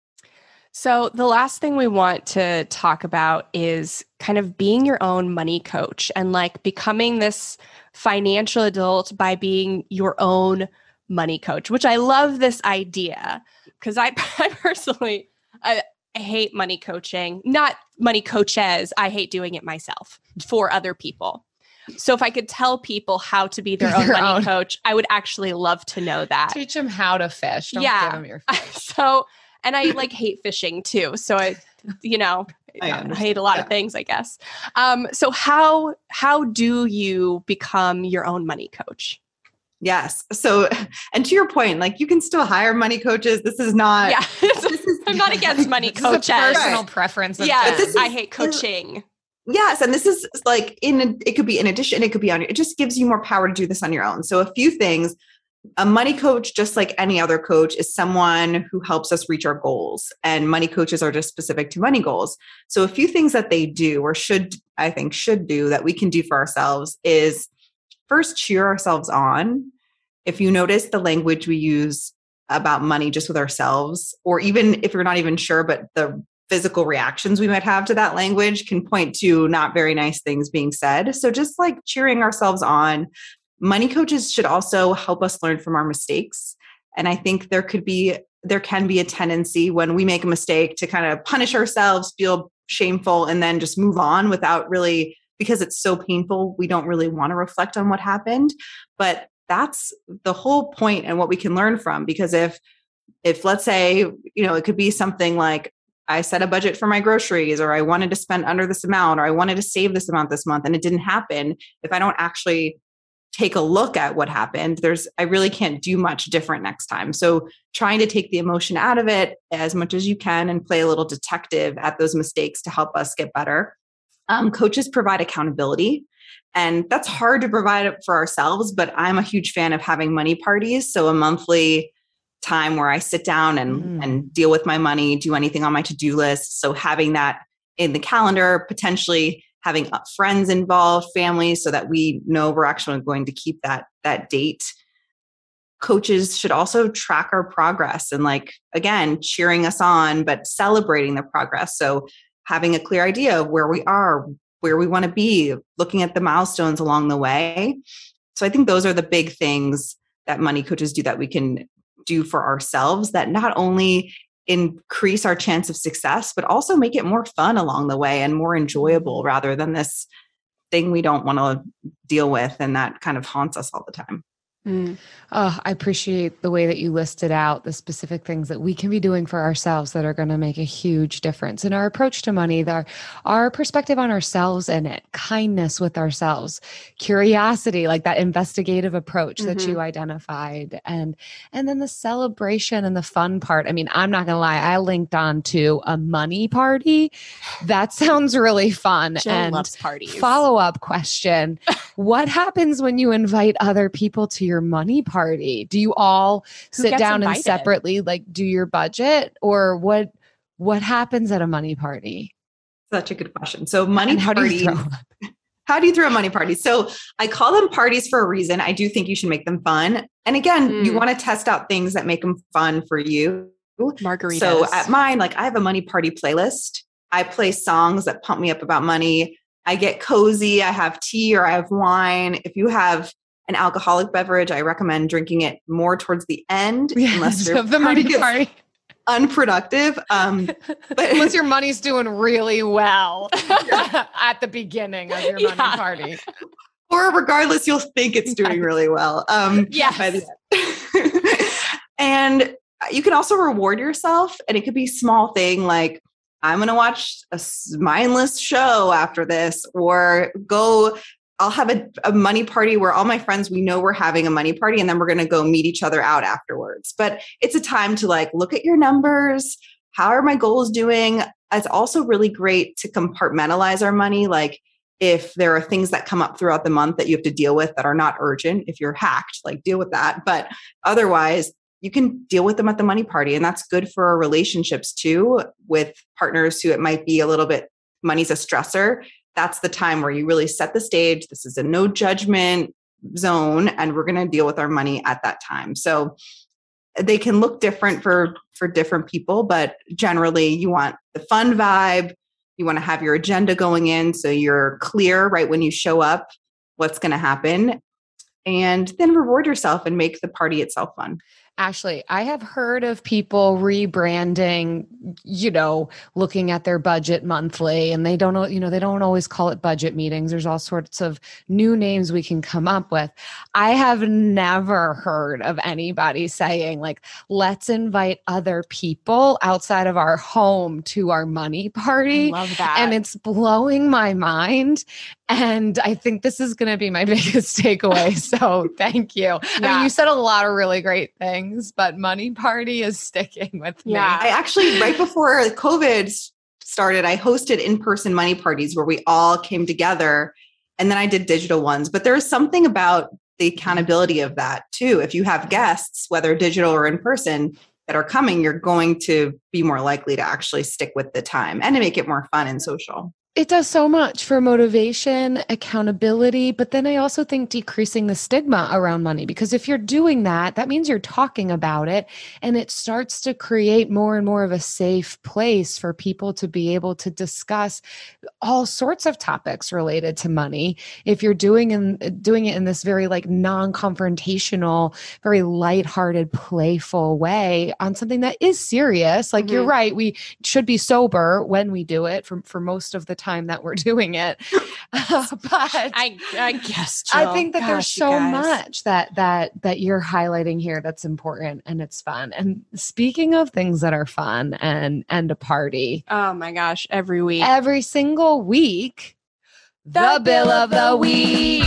So the last thing we want to talk about is kind of being your own money coach and like becoming this financial adult by being your own money coach, which I love this idea because I, I personally, I, I hate money coaching, not money coaches. I hate doing it myself for other people. So if I could tell people how to be their, their own money own. coach, I would actually love to know that. Teach them how to fish. Don't yeah. give them your fish. So, and I like hate fishing too. So I, you know, I, I hate a lot yeah. of things, I guess. Um, so how, how do you become your own money coach? Yes. So, and to your point, like you can still hire money coaches. This is not, yeah, this is, I'm not against money coaches. Personal right. preference. Of yeah. This is, I hate coaching. Yes. And this is like in, it could be in addition, it could be on, it just gives you more power to do this on your own. So a few things. A money coach, just like any other coach, is someone who helps us reach our goals. And money coaches are just specific to money goals. So a few things that they do, or should, I think should do, that we can do for ourselves is first cheer ourselves on. If you notice the language we use about money just with ourselves, or even if you're not even sure, but the physical reactions we might have to that language can point to not very nice things being said. So just like cheering ourselves on. Money coaches should also help us learn from our mistakes. And I think there could be, there can be a tendency when we make a mistake to kind of punish ourselves, feel shameful, and then just move on without really, because it's so painful, we don't really want to reflect on what happened. But that's the whole point and what we can learn from. Because if, if let's say, you know, it could be something like, I set a budget for my groceries, or I wanted to spend under this amount, or I wanted to save this amount this month, and it didn't happen. If I don't actually take a look at what happened, there's, I really can't do much different next time. So trying to take the emotion out of it as much as you can and play a little detective at those mistakes to help us get better. Um, coaches provide accountability, and that's hard to provide it for ourselves, but I'm a huge fan of having money parties. So a monthly time where I sit down and, mm. and deal with my money, do anything on my to-do list. So having that in the calendar, potentially having friends involved, family, so that we know we're actually going to keep that, that date. Coaches should also track our progress and, like, again, cheering us on, but celebrating the progress. So having a clear idea of where we are, where we want to be, looking at the milestones along the way. So I think those are the big things that money coaches do that we can do for ourselves that not only increase our chance of success, but also make it more fun along the way and more enjoyable rather than this thing we don't want to deal with and that kind of haunts us all the time. Mm. Oh, I appreciate the way that you listed out the specific things that we can be doing for ourselves that are going to make a huge difference in our approach to money, our, our perspective on ourselves and it, kindness with ourselves, curiosity, like that investigative approach mm-hmm. that you identified, and, and then the celebration and the fun part. I mean, I'm not going to lie. I linked on to a money party. That sounds really fun. Jill and loves parties. Follow-up question. What happens when you invite other people to your money party? Do you all Who sit down invited? and separately like do your budget, or what, what happens at a money party? Such a good question. So money and how parties, do you throw up? How do you throw a money party? So I call them parties for a reason. I do think you should make them fun. And again, mm. you want to test out things that make them fun for you. Margaritas. So at mine, like I have a money party playlist. I play songs that pump me up about money. I get cozy. I have tea or I have wine. If you have an alcoholic beverage, I recommend drinking it more towards the end, yeah, unless your the money party unproductive. Um, but unless your money's doing really well at the beginning of your money yeah. party. Or regardless, you'll think it's doing really well. Um, yes. And you can also reward yourself. And it could be small thing like, I'm going to watch a mindless show after this, or go, I'll have a, a money party where all my friends, we know we're having a money party, and then we're going to go meet each other out afterwards. But it's a time to like, look at your numbers. How are my goals doing? It's also really great to compartmentalize our money. Like if there are things that come up throughout the month that you have to deal with that are not urgent, if you're hacked, like deal with that. But otherwise, you can deal with them at the money party. And that's good for our relationships too, with partners who it might be a little bit, money's a stressor. That's the time where you really set the stage. This is a no judgment zone, and we're going to deal with our money at that time. So they can look different for, for different people, but generally you want the fun vibe. You want to have your agenda going in so you're clear right when you show up what's going to happen, and then reward yourself and make the party itself fun. Ashley, I have heard of people rebranding, you know, looking at their budget monthly, and they don't know, you know, they don't always call it budget meetings. There's all sorts of new names we can come up with. I have never heard of anybody saying like, let's invite other people outside of our home to our money party. I love that. And it's blowing my mind. And I think this is going to be my biggest takeaway. So thank you. Yeah. I mean, you said a lot of really great things, but money party is sticking with yeah. me. I actually, right before COVID started, I hosted in-person money parties where we all came together, and then I did digital ones. But there's something about the accountability of that too. If you have guests, whether digital or in person, that are coming, you're going to be more likely to actually stick with the time and to make it more fun and social. It does so much for motivation, accountability, but then I also think decreasing the stigma around money, because if you're doing that, that means you're talking about it, and it starts to create more and more of a safe place for people to be able to discuss all sorts of topics related to money. If you're doing in, doing it in this very like non-confrontational, very lighthearted, playful way on something that is serious, like mm-hmm. you're right, we should be sober when we do it for, for most of the time. time that we're doing it. Uh, but I, I guess, Jill. I think that Gosh, there's so much that, that, that you're highlighting here that's important and it's fun. And speaking of things that are fun and, and a party. Oh my gosh. Every week, every single week, the, the bill of the week.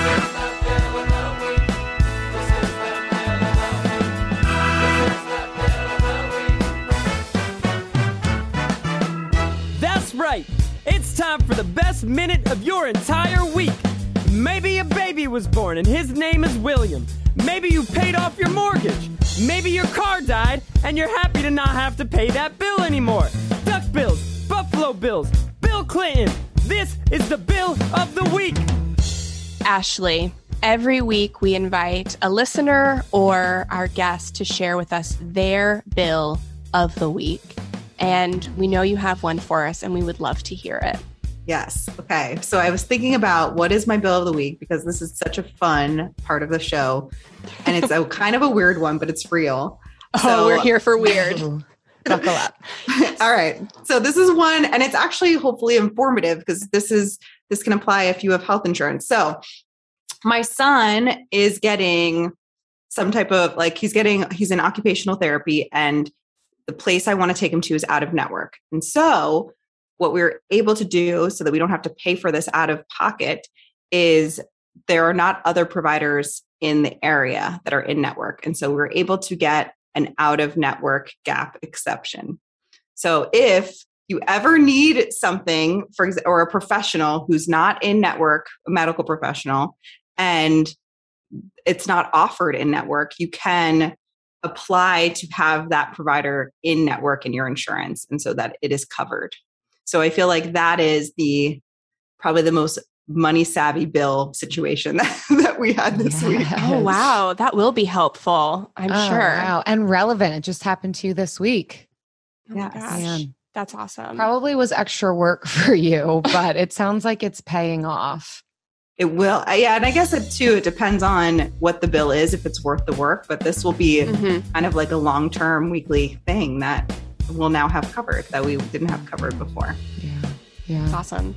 That's right. It's time for the best minute of your entire week. Maybe a baby was born and his name is William. Maybe you paid off your mortgage. Maybe your car died and you're happy to not have to pay that bill anymore. Duck Bills, Buffalo Bills, Bill Clinton. This is the bill of the week. Ashley, every week we invite a listener or our guest to share with us their bill of the week. And we know you have one for us, and we would love to hear it. Yes. Okay. So I was thinking about what is my bill of the week, because this is such a fun part of the show. And it's a kind of a weird one, but it's real. Oh, so, we're here for weird. Buckle up. All right. So this is one, and it's actually hopefully informative, because this is, this can apply if you have health insurance. So my son is getting some type of like, he's getting, he's in occupational therapy, and the place I want to take him to is out of network. And so what we're able to do so that we don't have to pay for this out of pocket is there are not other providers in the area that are in network. And so we're able to get an out of network gap exception. So if you ever need something, for example, or a professional who's not in network, a medical professional, and it's not offered in network, you can apply to have that provider in network in your insurance, and so that it is covered. So I feel like that is the probably the most money savvy bill situation that, that we had this Yes. week. Oh, wow. That will be helpful, I'm Oh, sure. Wow. And relevant. It just happened to you this week. Oh my Yes. gosh. Man. That's awesome. Probably was extra work for you, but it sounds like it's paying off. It will. Uh, Yeah. And I guess it too, it depends on what the bill is, if it's worth the work, but this will be Mhm. kind of like a long-term weekly thing that we'll now have covered that we didn't have covered before. Yeah. Yeah. That's awesome.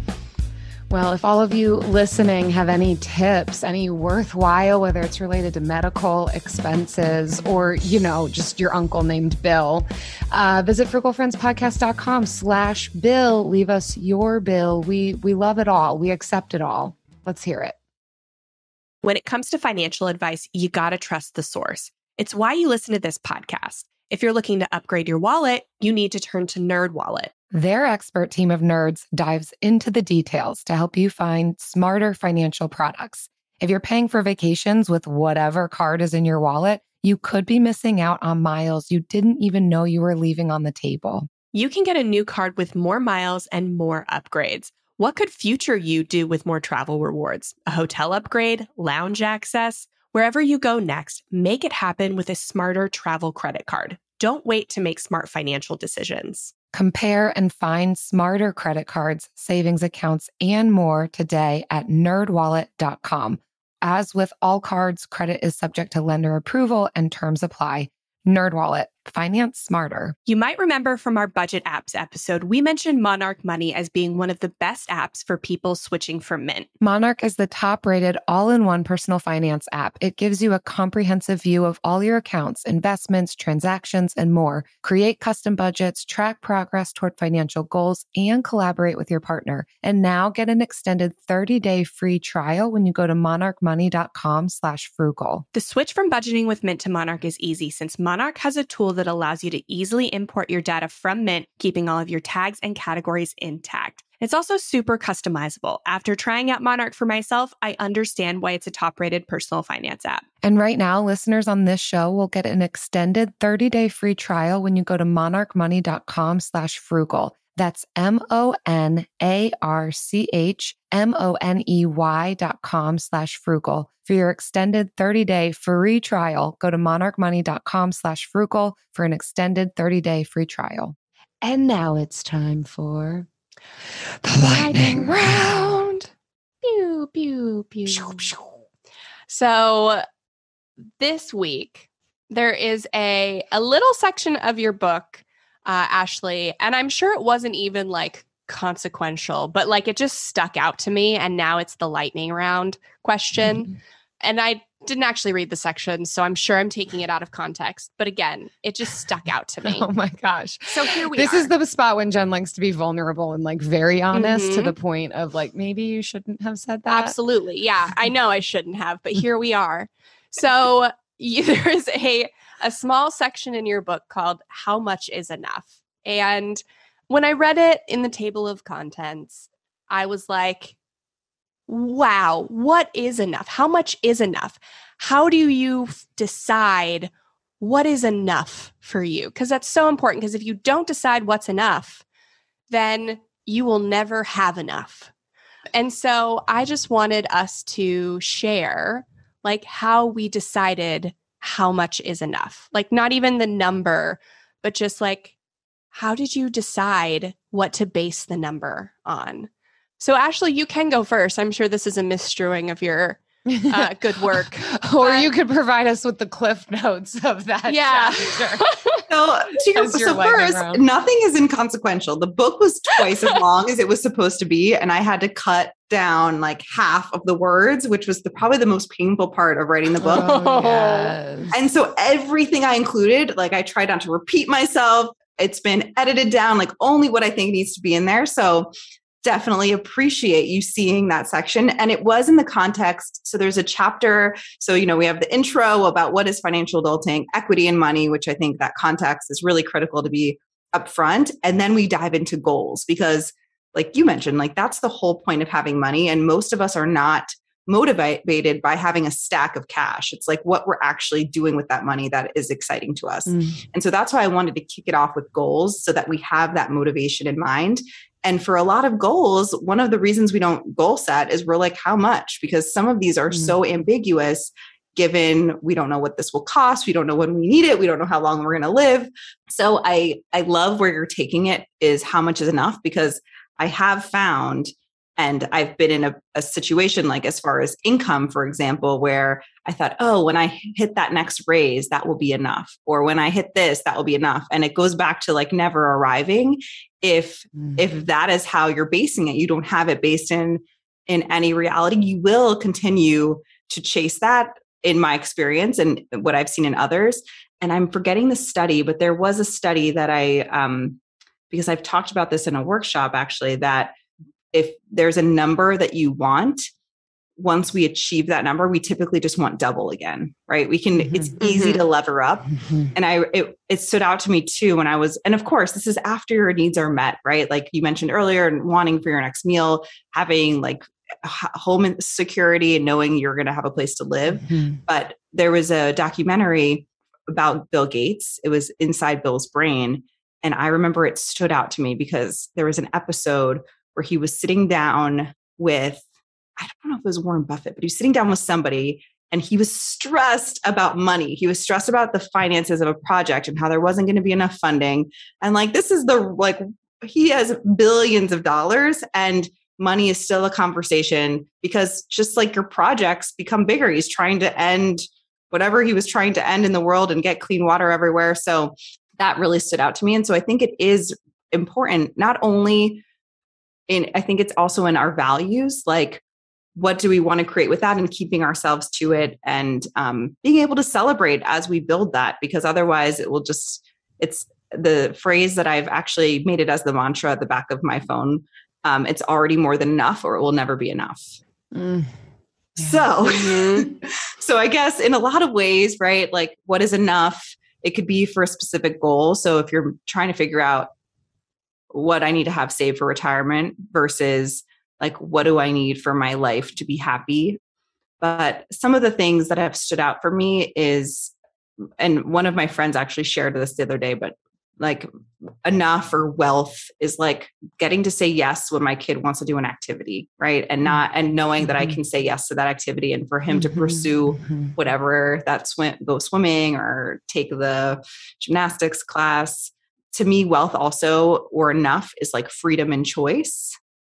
Well, if all of you listening have any tips, any worthwhile, whether it's related to medical expenses or, you know, just your uncle named Bill, uh, visit frugalfriendspodcast.com slash bill. Leave us your bill. We, we love it all. We accept it all. Let's hear it. When it comes to financial advice, you got to trust the source. It's why you listen to this podcast. If you're looking to upgrade your wallet, you need to turn to NerdWallet. Their expert team of nerds dives into the details to help you find smarter financial products. If you're paying for vacations with whatever card is in your wallet, you could be missing out on miles you didn't even know you were leaving on the table. You can get a new card with more miles and more upgrades. What could future you do with more travel rewards? A hotel upgrade, lounge access? Wherever you go next, make it happen with a smarter travel credit card. Don't wait to make smart financial decisions. Compare and find smarter credit cards, savings accounts, and more today at nerd wallet dot com. As with all cards, credit is subject to lender approval and terms apply. NerdWallet. Finance smarter. You might remember from our budget apps episode, we mentioned Monarch Money as being one of the best apps for people switching from Mint. Monarch is the top-rated all-in-one personal finance app. It gives you a comprehensive view of all your accounts, investments, transactions, and more. Create custom budgets, track progress toward financial goals, and collaborate with your partner. And now get an extended thirty-day free trial when you go to monarchmoney.com slash frugal. The switch from budgeting with Mint to Monarch is easy since Monarch has a tool that allows you to easily import your data from Mint, keeping all of your tags and categories intact. It's also super customizable. After trying out Monarch for myself, I understand why it's a top-rated personal finance app. And right now, listeners on this show will get an extended thirty-day free trial when you go to monarchmoney.com slash frugal. That's M-O-N-A-R-C-H-M-O-N-E-Y dot com slash frugal. For your extended thirty-day free trial, go to monarchmoney.com slash frugal for an extended thirty-day free trial. And now it's time for the lightning round. Pew, pew, pew. So this week, there is a, a little section of your book, uh, Ashley, and I'm sure it wasn't even like consequential, but like it just stuck out to me. And now it's the lightning round question. Mm-hmm. And I didn't actually read the section, so I'm sure I'm taking it out of context. But again, it just stuck out to me. Oh my gosh. So here we this are. This is the spot when Jen likes to be vulnerable and like very honest mm-hmm. to the point of like, maybe you shouldn't have said that. Absolutely. Yeah, I know I shouldn't have, but here we are. So you, there is a, a small section in your book called How Much Is Enough? And when I read it in the table of contents, I was like, wow, what is enough? How much is enough? How do you f- decide what is enough for you? Because that's so important, because if you don't decide what's enough, then you will never have enough. And so I just wanted us to share like how we decided how much is enough. Like not even the number, but just like, how did you decide what to base the number on? So Ashley, you can go first. I'm sure this is a misstrewing of your uh, good work. Or but, you could provide us with the cliff notes of that yeah. chapter. So, to your, As your so lightning first, round. nothing is inconsequential. The book was twice as long as it was supposed to be, and I had to cut down like half of the words, which was the, probably the most painful part of writing the book. Oh, yes. And so everything I included, like I tried not to repeat myself. It's been edited down, like only what I think needs to be in there. So definitely appreciate you seeing that section. And it was in the context. So there's a chapter. So, you know, we have the intro about what is financial adulting, equity and money, which I think that context is really critical to be upfront. And then we dive into goals because like you mentioned, like that's the whole point of having money. And most of us are not motivated by having a stack of cash. It's like what we're actually doing with that money that is exciting to us. Mm. And so that's why I wanted to kick it off with goals so that we have that motivation in mind. And for a lot of goals, one of the reasons we don't goal set is we're like, how much? Because some of these are mm-hmm. so ambiguous, given we don't know what this will cost. We don't know when we need it. We don't know how long we're going to live. So I, I love where you're taking it is how much is enough, because I have found, and I've been in a, a situation like as far as income, for example, where I thought, oh, when I hit that next raise, that will be enough. Or when I hit this, that will be enough. And it goes back to like never arriving. If, mm. if that is how you're basing it, you don't have it based in, in any reality, you will continue to chase that, in my experience and what I've seen in others. And I'm forgetting the study, but there was a study that I, um, because I've talked about this in a workshop actually, that if there's a number that you want, once we achieve that number, we typically just want double again, right? We can, mm-hmm. it's easy mm-hmm. to lever up. Mm-hmm. And I, it, it stood out to me too, when I was, and of course, this is after your needs are met, right? Like you mentioned earlier, and wanting for your next meal, having like home security and knowing you're going to have a place to live. Mm-hmm. But there was a documentary about Bill Gates. It was Inside Bill's Brain. And I remember it stood out to me because there was an episode where he was sitting down with, I don't know if it was Warren Buffett, but he was sitting down with somebody and he was stressed about money. He was stressed about the finances of a project and how there wasn't going to be enough funding. And like, this is the, like, he has billions of dollars and money is still a conversation, because just like your projects become bigger, he's trying to end whatever he was trying to end in the world and get clean water everywhere. So that really stood out to me. And so I think it is important, not only in, I think it's also in our values, like what do we want to create with that and keeping ourselves to it, and um, being able to celebrate as we build that, because otherwise it will just, it's the phrase that I've actually made it as the mantra at the back of my phone. Um, it's already more than enough, or it will never be enough. Mm, yeah. So, mm-hmm. so I guess in a lot of ways, right? Like what is enough? It could be for a specific goal. So if you're trying to figure out what I need to have saved for retirement versus like, what do I need for my life to be happy? But some of the things that have stood out for me is, and one of my friends actually shared this the other day, but like enough or wealth is like getting to say yes when my kid wants to do an activity, right? And not, and knowing mm-hmm. that I can say yes to that activity, and for him mm-hmm. to pursue mm-hmm. whatever that swim, go swimming or take the gymnastics class. To me, wealth also, or enough, is like freedom and choice.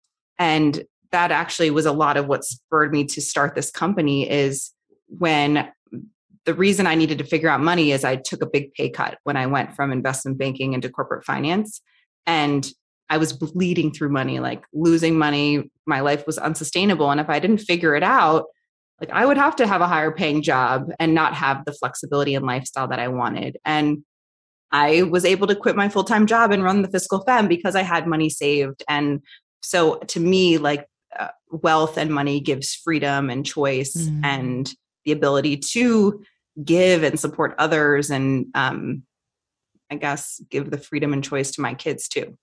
And that actually was a lot of what spurred me to start this company, is when the reason I needed to figure out money is I took a big pay cut when I went from investment banking into corporate finance, and I was bleeding through money, like losing money. My life was unsustainable. And if I didn't figure it out, like I would have to have a higher paying job and not have the flexibility and lifestyle that I wanted. And I was able to quit my full-time job and run the Fiscal Femme because I had money saved. And so to me, like uh, wealth and money gives freedom and choice mm. and the ability to give and support others, and um, I guess give the freedom and choice to my kids too.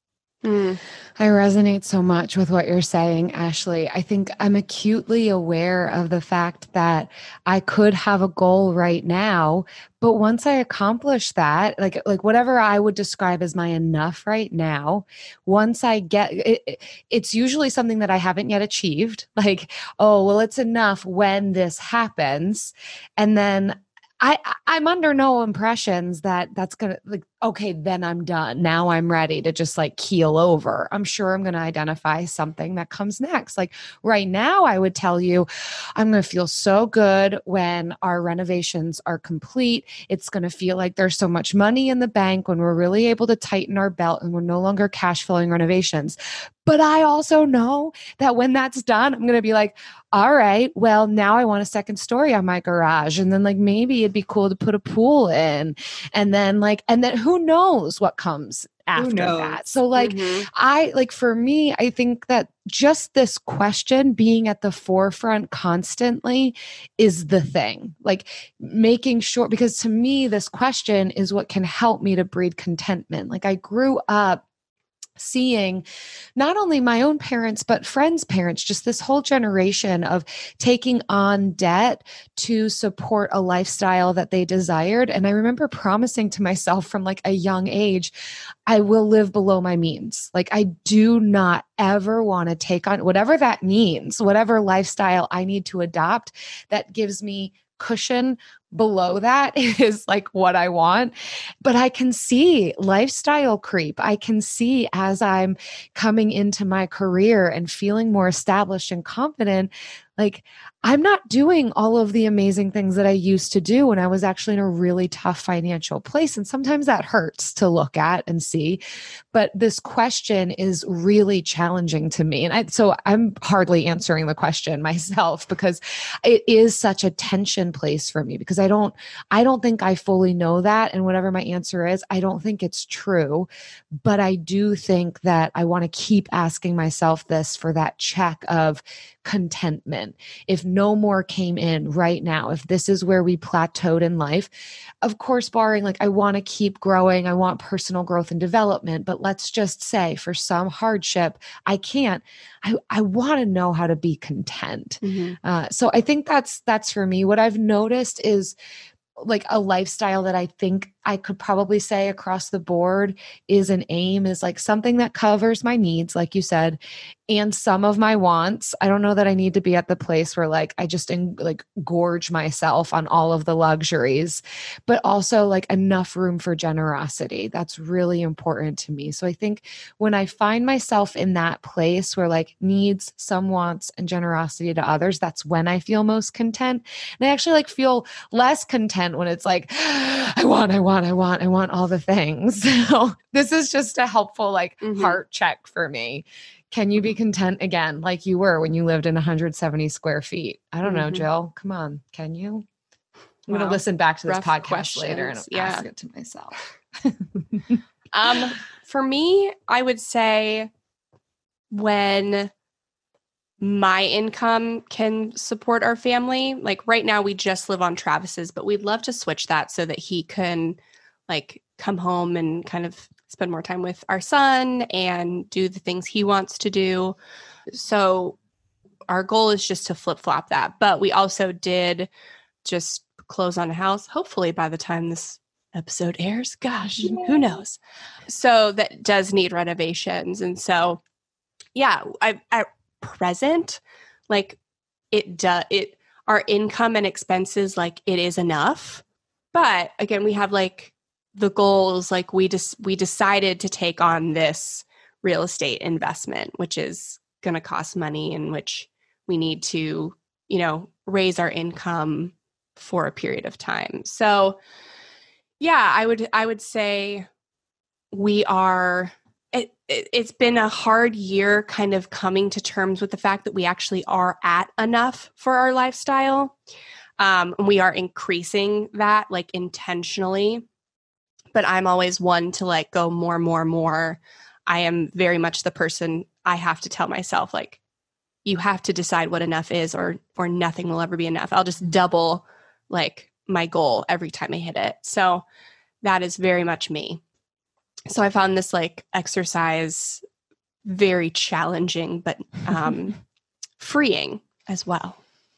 Mm. I resonate so much with what you're saying, Ashley. I think I'm acutely aware of the fact that I could have a goal right now, but once I accomplish that, like, like whatever I would describe as my enough right now, once I get it, it's usually something that I haven't yet achieved. Like, oh, well, it's enough when this happens. And then I, I'm under no impressions that that's going to, like, okay, then I'm done. Now I'm ready to just like keel over. I'm sure I'm going to identify something that comes next. Like right now, I would tell you, I'm going to feel so good when our renovations are complete. It's going to feel like there's so much money in the bank when we're really able to tighten our belt and we're no longer cash flowing renovations. But I also know that when that's done, I'm going to be like, all right, well, now I want a second story on my garage. And then like, maybe it'd be cool to put a pool in. And then like, and then who knows what comes after that. So like, mm-hmm. I like, for me, I think that just this question being at the forefront constantly is the thing, like making sure, because to me, this question is what can help me to breed contentment. Like I grew up seeing not only my own parents, but friends' parents, just this whole generation of taking on debt to support a lifestyle that they desired. And I remember promising to myself from like a young age, I will live below my means. Like I do not ever want to take on whatever that means, whatever lifestyle I need to adopt that gives me cushion below that is like what I want. But I can see lifestyle creep. I can see as I'm coming into my career and feeling more established and confident, like I'm not doing all of the amazing things that I used to do when I was actually in a really tough financial place. And sometimes that hurts to look at and see. But this question is really challenging to me. And I, so I'm hardly answering the question myself because it is such a tension place for me because I don't, I don't think I fully know that. And whatever my answer is, I don't think it's true. But I do think that I want to keep asking myself this for that check of contentment. If no more came in right now, if this is where we plateaued in life, of course, barring like, I want to keep growing, I want personal growth and development, but let's just say for some hardship, I can't, I, I want to know how to be content. Mm-hmm. Uh, so I think that's, that's for me. What I've noticed is like a lifestyle that I think I could probably say across the board is an aim is like something that covers my needs, like you said, and some of my wants. I don't know that I need to be at the place where like I just in, like gorge myself on all of the luxuries, but also like enough room for generosity. That's really important to me. So I think when I find myself in that place where like needs, some wants, and generosity to others, that's when I feel most content. And I actually like feel less content when it's like, I want, I want, I want, I want all the things. So this is just a helpful like mm-hmm. heart check for me. Can you be content again, like you were when you lived in one hundred seventy square feet? I don't mm-hmm. know, Jill. Come on. Can you? I'm wow. going to listen back to this Rough podcast questions. later and yeah. ask it to myself. um, for me, I would say when my income can support our family, like right now we just live on Travis's, but we'd love to switch that so that he can like come home and kind of spend more time with our son and do the things he wants to do. So our goal is just to flip-flop that. But we also did just close on a house, hopefully by the time this episode airs. Gosh, Yay. Who knows? So that does need renovations. And so, yeah, I, at present, like it does, it, our income and expenses, like it is enough. But again, we have like the goals, like we just, we decided to take on this real estate investment, which is going to cost money and which we need to, you know, raise our income for a period of time. So yeah, I would, I would say we are, it, it, it's been a hard year kind of coming to terms with the fact that we actually are at enough for our lifestyle. Um, and we are increasing that like intentionally. But I'm always one to like go more, more, more. I am very much the person I have to tell myself, like, you have to decide what enough is or or nothing will ever be enough. I'll just double like my goal every time I hit it. So that is very much me. So I found this like exercise very challenging, but um, freeing as well.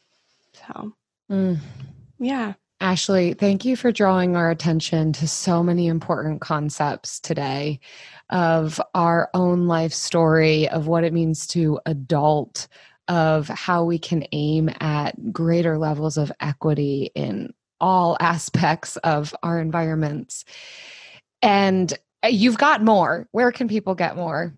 So mm. yeah. Ashley, thank you for drawing our attention to so many important concepts today of our own life story, of what it means to adult, of how we can aim at greater levels of equity in all aspects of our environments. And you've got more. Where can people get more?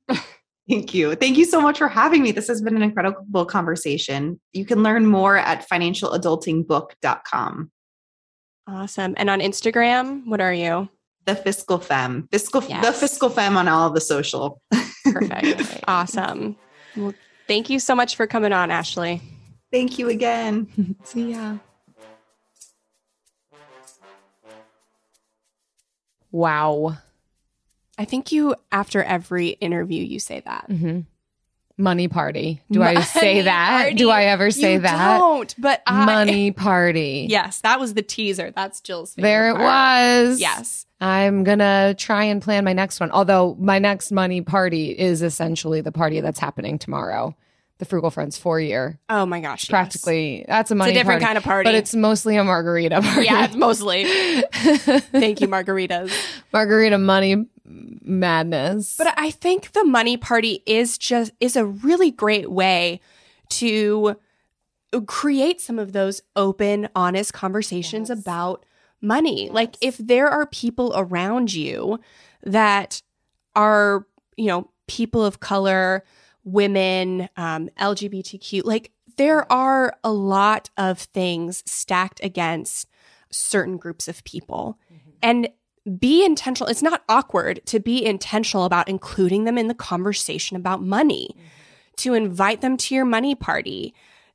Thank you. Thank you so much for having me. This has been an incredible conversation. You can learn more at financial adulting book dot com. Awesome. And on Instagram, what are you? The Fiscal Femme. Fiscal, yes. The Fiscal Femme on all of the social. Perfect. Awesome. Well, thank you so much for coming on, Ashley. Thank you again. See ya. Wow. I think you, after every interview, you say that. Mm-hmm. Money party. Do I say that? Party. Do I ever say you that? Don't, but I, Money party. Yes, that was the teaser. That's Jill's favorite There it part. was. Yes. I'm going to try and plan my next one. Although my next money party is essentially the party that's happening tomorrow. The Frugal Friends four year. Oh my gosh. Yes. Practically. That's a money It's a different party, kind of party. But it's mostly a margarita party. Yeah, it's mostly. Thank you, margaritas. Margarita money madness. But I think the money party is just is a really great way to create some of those open, honest conversations yes. about money. Yes. Like if there are people around you that are, you know, people of color, women, um, L G B T Q, like there are a lot of things stacked against certain groups of people. Mm-hmm. And be intentional. It's not awkward to be intentional about including them in the conversation about money, mm-hmm. to invite them to your money party,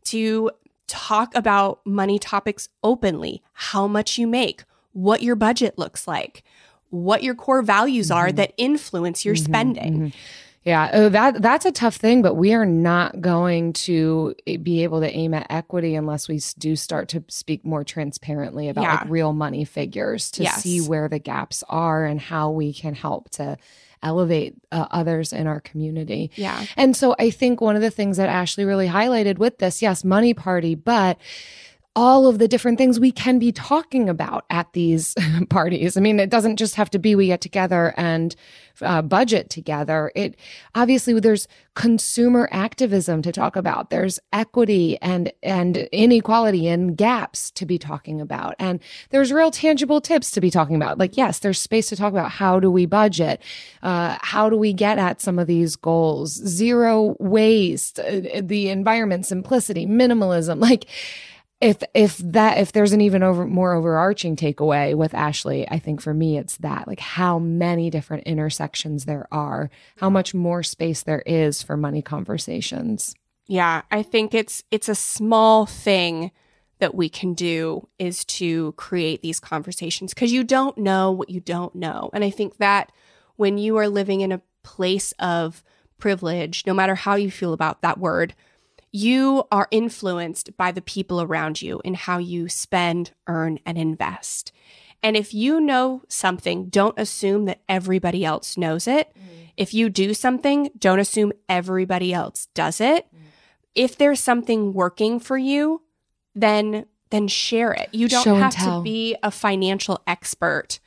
to talk about money topics openly, how much you make, what your budget looks like, what your core values mm-hmm. are that influence your mm-hmm. spending. Mm-hmm. Yeah, oh, that that's a tough thing, but we are not going to be able to aim at equity unless we do start to speak more transparently about yeah. like real money figures to yes. see where the gaps are and how we can help to elevate uh, others in our community. Yeah. And so I think one of the things that Ashley really highlighted with this, yes, money party, but all of the different things we can be talking about at these parties. I mean, it doesn't just have to be we get together and uh, budget together. It obviously there's consumer activism to talk about. There's equity and and inequality and gaps to be talking about. And there's real tangible tips to be talking about. Like, yes, there's space to talk about how do we budget? Uh, how do we get at some of these goals? Zero waste, uh, the environment, simplicity, minimalism, like If if that if there's an even over more overarching takeaway with Ashley, I think for me it's that, like how many different intersections there are, how much more space there is for money conversations. Yeah, I think it's it's a small thing that we can do is to create these conversations because you don't know what you don't know. And I think that when you are living in a place of privilege, no matter how you feel about that word, you are influenced by the people around you in how you spend, earn, and invest. And if you know something, don't assume that everybody else knows it. Mm. If you do something, don't assume everybody else does it. Mm. If there's something working for you, then then share it. You don't Show have and tell. to be a financial expert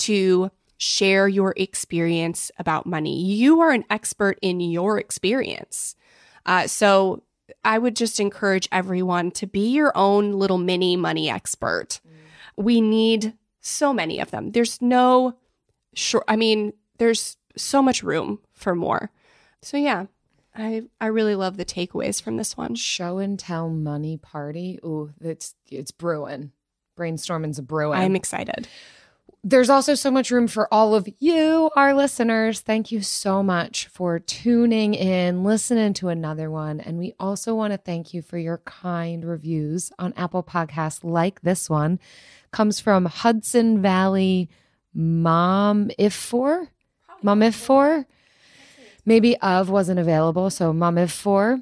to share your experience about money. You are an expert in your experience. Uh, so I would just encourage everyone to be your own little mini money expert. Mm. We need so many of them. There's no short, I mean, there's so much room for more. So yeah, I I really love the takeaways from this one. Show and tell money party. Ooh, it's it's brewing. Brainstorming's a brewing. I'm excited. There's also so much room for all of you, our listeners. Thank you so much for tuning in, listening to another one. And we also want to thank you for your kind reviews on Apple Podcasts like this one. Comes from Hudson Valley Mom If For? Mom If For? Maybe of wasn't available, so Mom If For.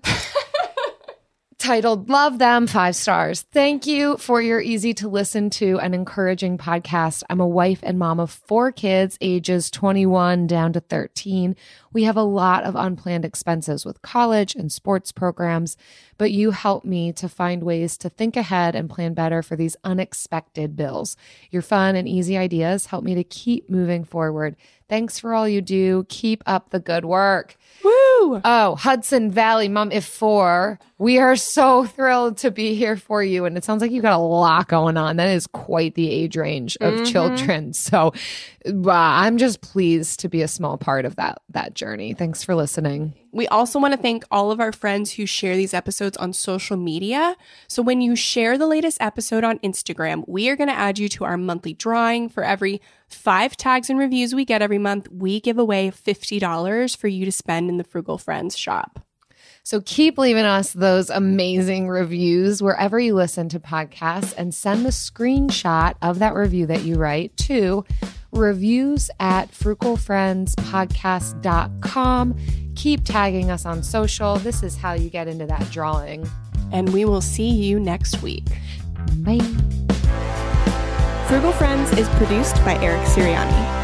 Titled Love Them, five stars. Thank you for your easy to listen to and encouraging podcast. I'm a wife and mom of four kids, ages twenty-one down to thirteen. We have a lot of unplanned expenses with college and sports programs, but you help me to find ways to think ahead and plan better for these unexpected bills. Your fun and easy ideas help me to keep moving forward. Thanks for all you do. Keep up the good work. Woo! Oh, Hudson Valley Mom If For. We are so thrilled to be here for you. And it sounds like you got a lot going on. That is quite the age range of mm-hmm. children. So uh, I'm just pleased to be a small part of that, that journey. Thanks for listening. We also want to thank all of our friends who share these episodes on social media. So when you share the latest episode on Instagram, we are going to add you to our monthly drawing. For every five tags and reviews we get every month, we give away fifty dollars for you to spend in the Frugal Friends shop. So keep leaving us those amazing reviews wherever you listen to podcasts and send the screenshot of that review that you write to reviews at frugal friends podcast dot com. Keep tagging us on social. This is how you get into that drawing. And we will see you next week. Bye. Frugal Friends is produced by Eric Siriani.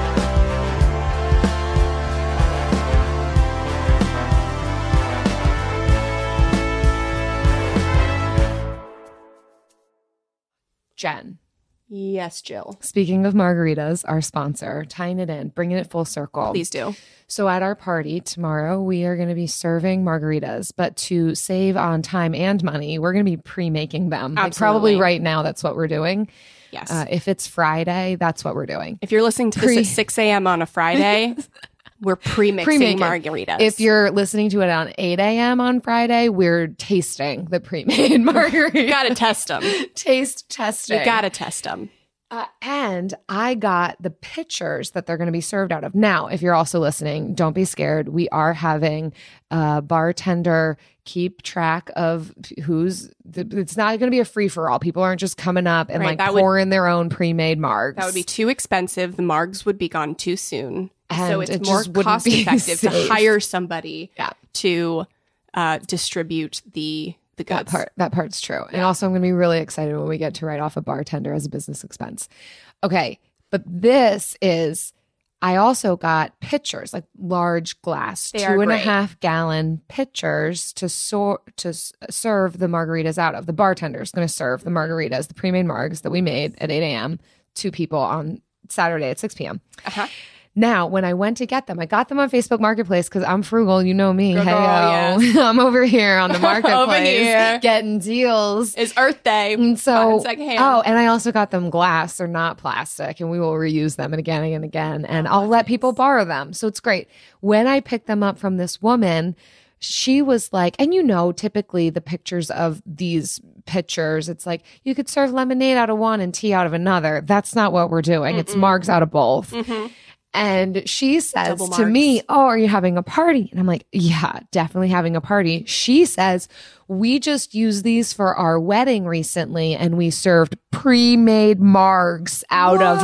Jen. Yes, Jill. Speaking of margaritas, our sponsor, tying it in, bringing it full circle. Please do. So at our party tomorrow, we are going to be serving margaritas, but to save on time and money, we're going to be pre-making them. Like probably right now, that's what we're doing. Yes. Uh, if it's Friday, that's what we're doing. If you're listening to this Pre- at six a.m. on a Friday, we're pre-mixing Pre-making. margaritas. If you're listening to it on eight a.m. on Friday, we're tasting the pre-made margarita. You gotta test them. Taste testing. You gotta test them. Uh, and I got the pitchers that they're going to be served out of. Now, if you're also listening, don't be scared. We are having a bartender keep track of who's, it's not going to be a free for all. People aren't just coming up and Right, like that pour would- in their own pre-made margs. That would be too expensive. The margs would be gone too soon. so And it's it more just wouldn't cost be effective to safe. hire somebody Yeah. to uh, distribute the the That goods. part, that part's true. And also I'm going to be really excited when we get to write off a bartender as a business expense. Okay. But this is, I also got pitchers, like large glass, They two are and a great. half gallon pitchers to sor- to s- serve the margaritas out of. The bartender's going to serve the margaritas, the pre-made margs that we made at eight a.m. to people on Saturday at six p.m. Uh-huh. Now, when I went to get them, I got them on Facebook Marketplace because I'm frugal. You know me. Good Hey, girl, yo. I'm over here on the marketplace here. getting deals. It's Earth Day. And so, Buying secondhand. oh, and I also got them glass. They're not plastic, and we will reuse them and again and again. And I'll let people borrow them. So it's great. When I picked them up from this woman, she was like, and you know, typically the pictures of these pitchers, it's like you could serve lemonade out of one and tea out of another. That's not what we're doing. Mm-mm. It's margs out of both. Mm-hmm. And she says Double to marks. me, oh, are you having a party? And I'm like, yeah, definitely having a party. She says, we just used these for our wedding recently and we served pre-made margs out of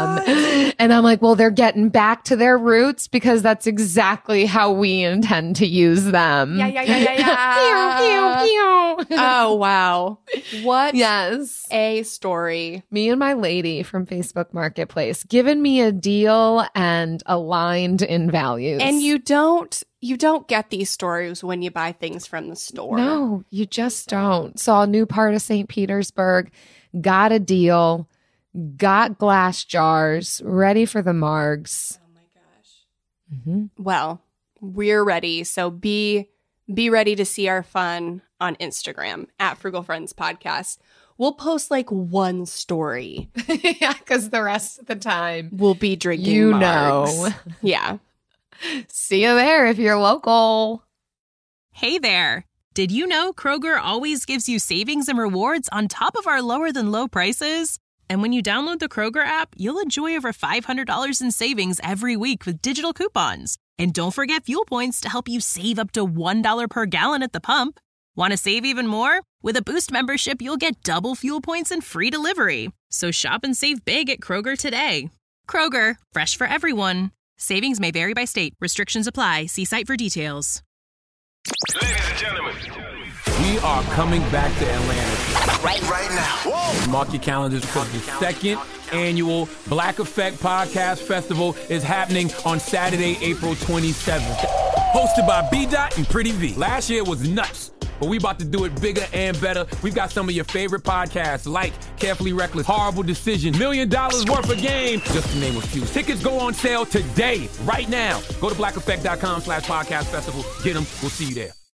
them. And I'm like, well, they're getting back to their roots because that's exactly how we intend to use them. Yeah, yeah, yeah, yeah, yeah. Pew, pew, pew. Oh, wow. What Yes. a story. Me and my lady from Facebook Marketplace giving me a deal and aligned in values. And you don't you don't get these stories when you buy things from the store. No, you just don't. Saw a new part of Saint Petersburg, got a deal, got glass jars, ready for the margs. Oh my gosh. Mm-hmm. Well, we're ready. So be be ready to see our fun on Instagram at Frugal Friends Podcast. We'll post like one story. Yeah, because the rest of the time, We'll be drinking you margs. know. Yeah. See you there if you're local. Hey there! Did you know Kroger always gives you savings and rewards on top of our lower than low prices? And when you download the Kroger app, you'll enjoy over five hundred dollars in savings every week with digital coupons. And don't forget fuel points to help you save up to one dollar per gallon at the pump. Want to save even more? With a Boost membership, you'll get double fuel points and free delivery. So shop and save big at Kroger today. Kroger, fresh for everyone. Savings may vary by state. Restrictions apply. See site for details. Ladies and gentlemen, we are coming back to Atlanta. Right, right now. Whoa. Mark your calendars because the second annual Black Effect Podcast Festival is happening on Saturday, April twenty-seventh. Hosted by B-Dot and Pretty V. Last year was nuts, but we about to do it bigger and better. We've got some of your favorite podcasts like Carefully Reckless, Horrible Decision, Million Dollars Worth of Game, just to name a few. Tickets go on sale today, right now. Go to black effect dot com slash podcast festival. Get them. We'll see you there.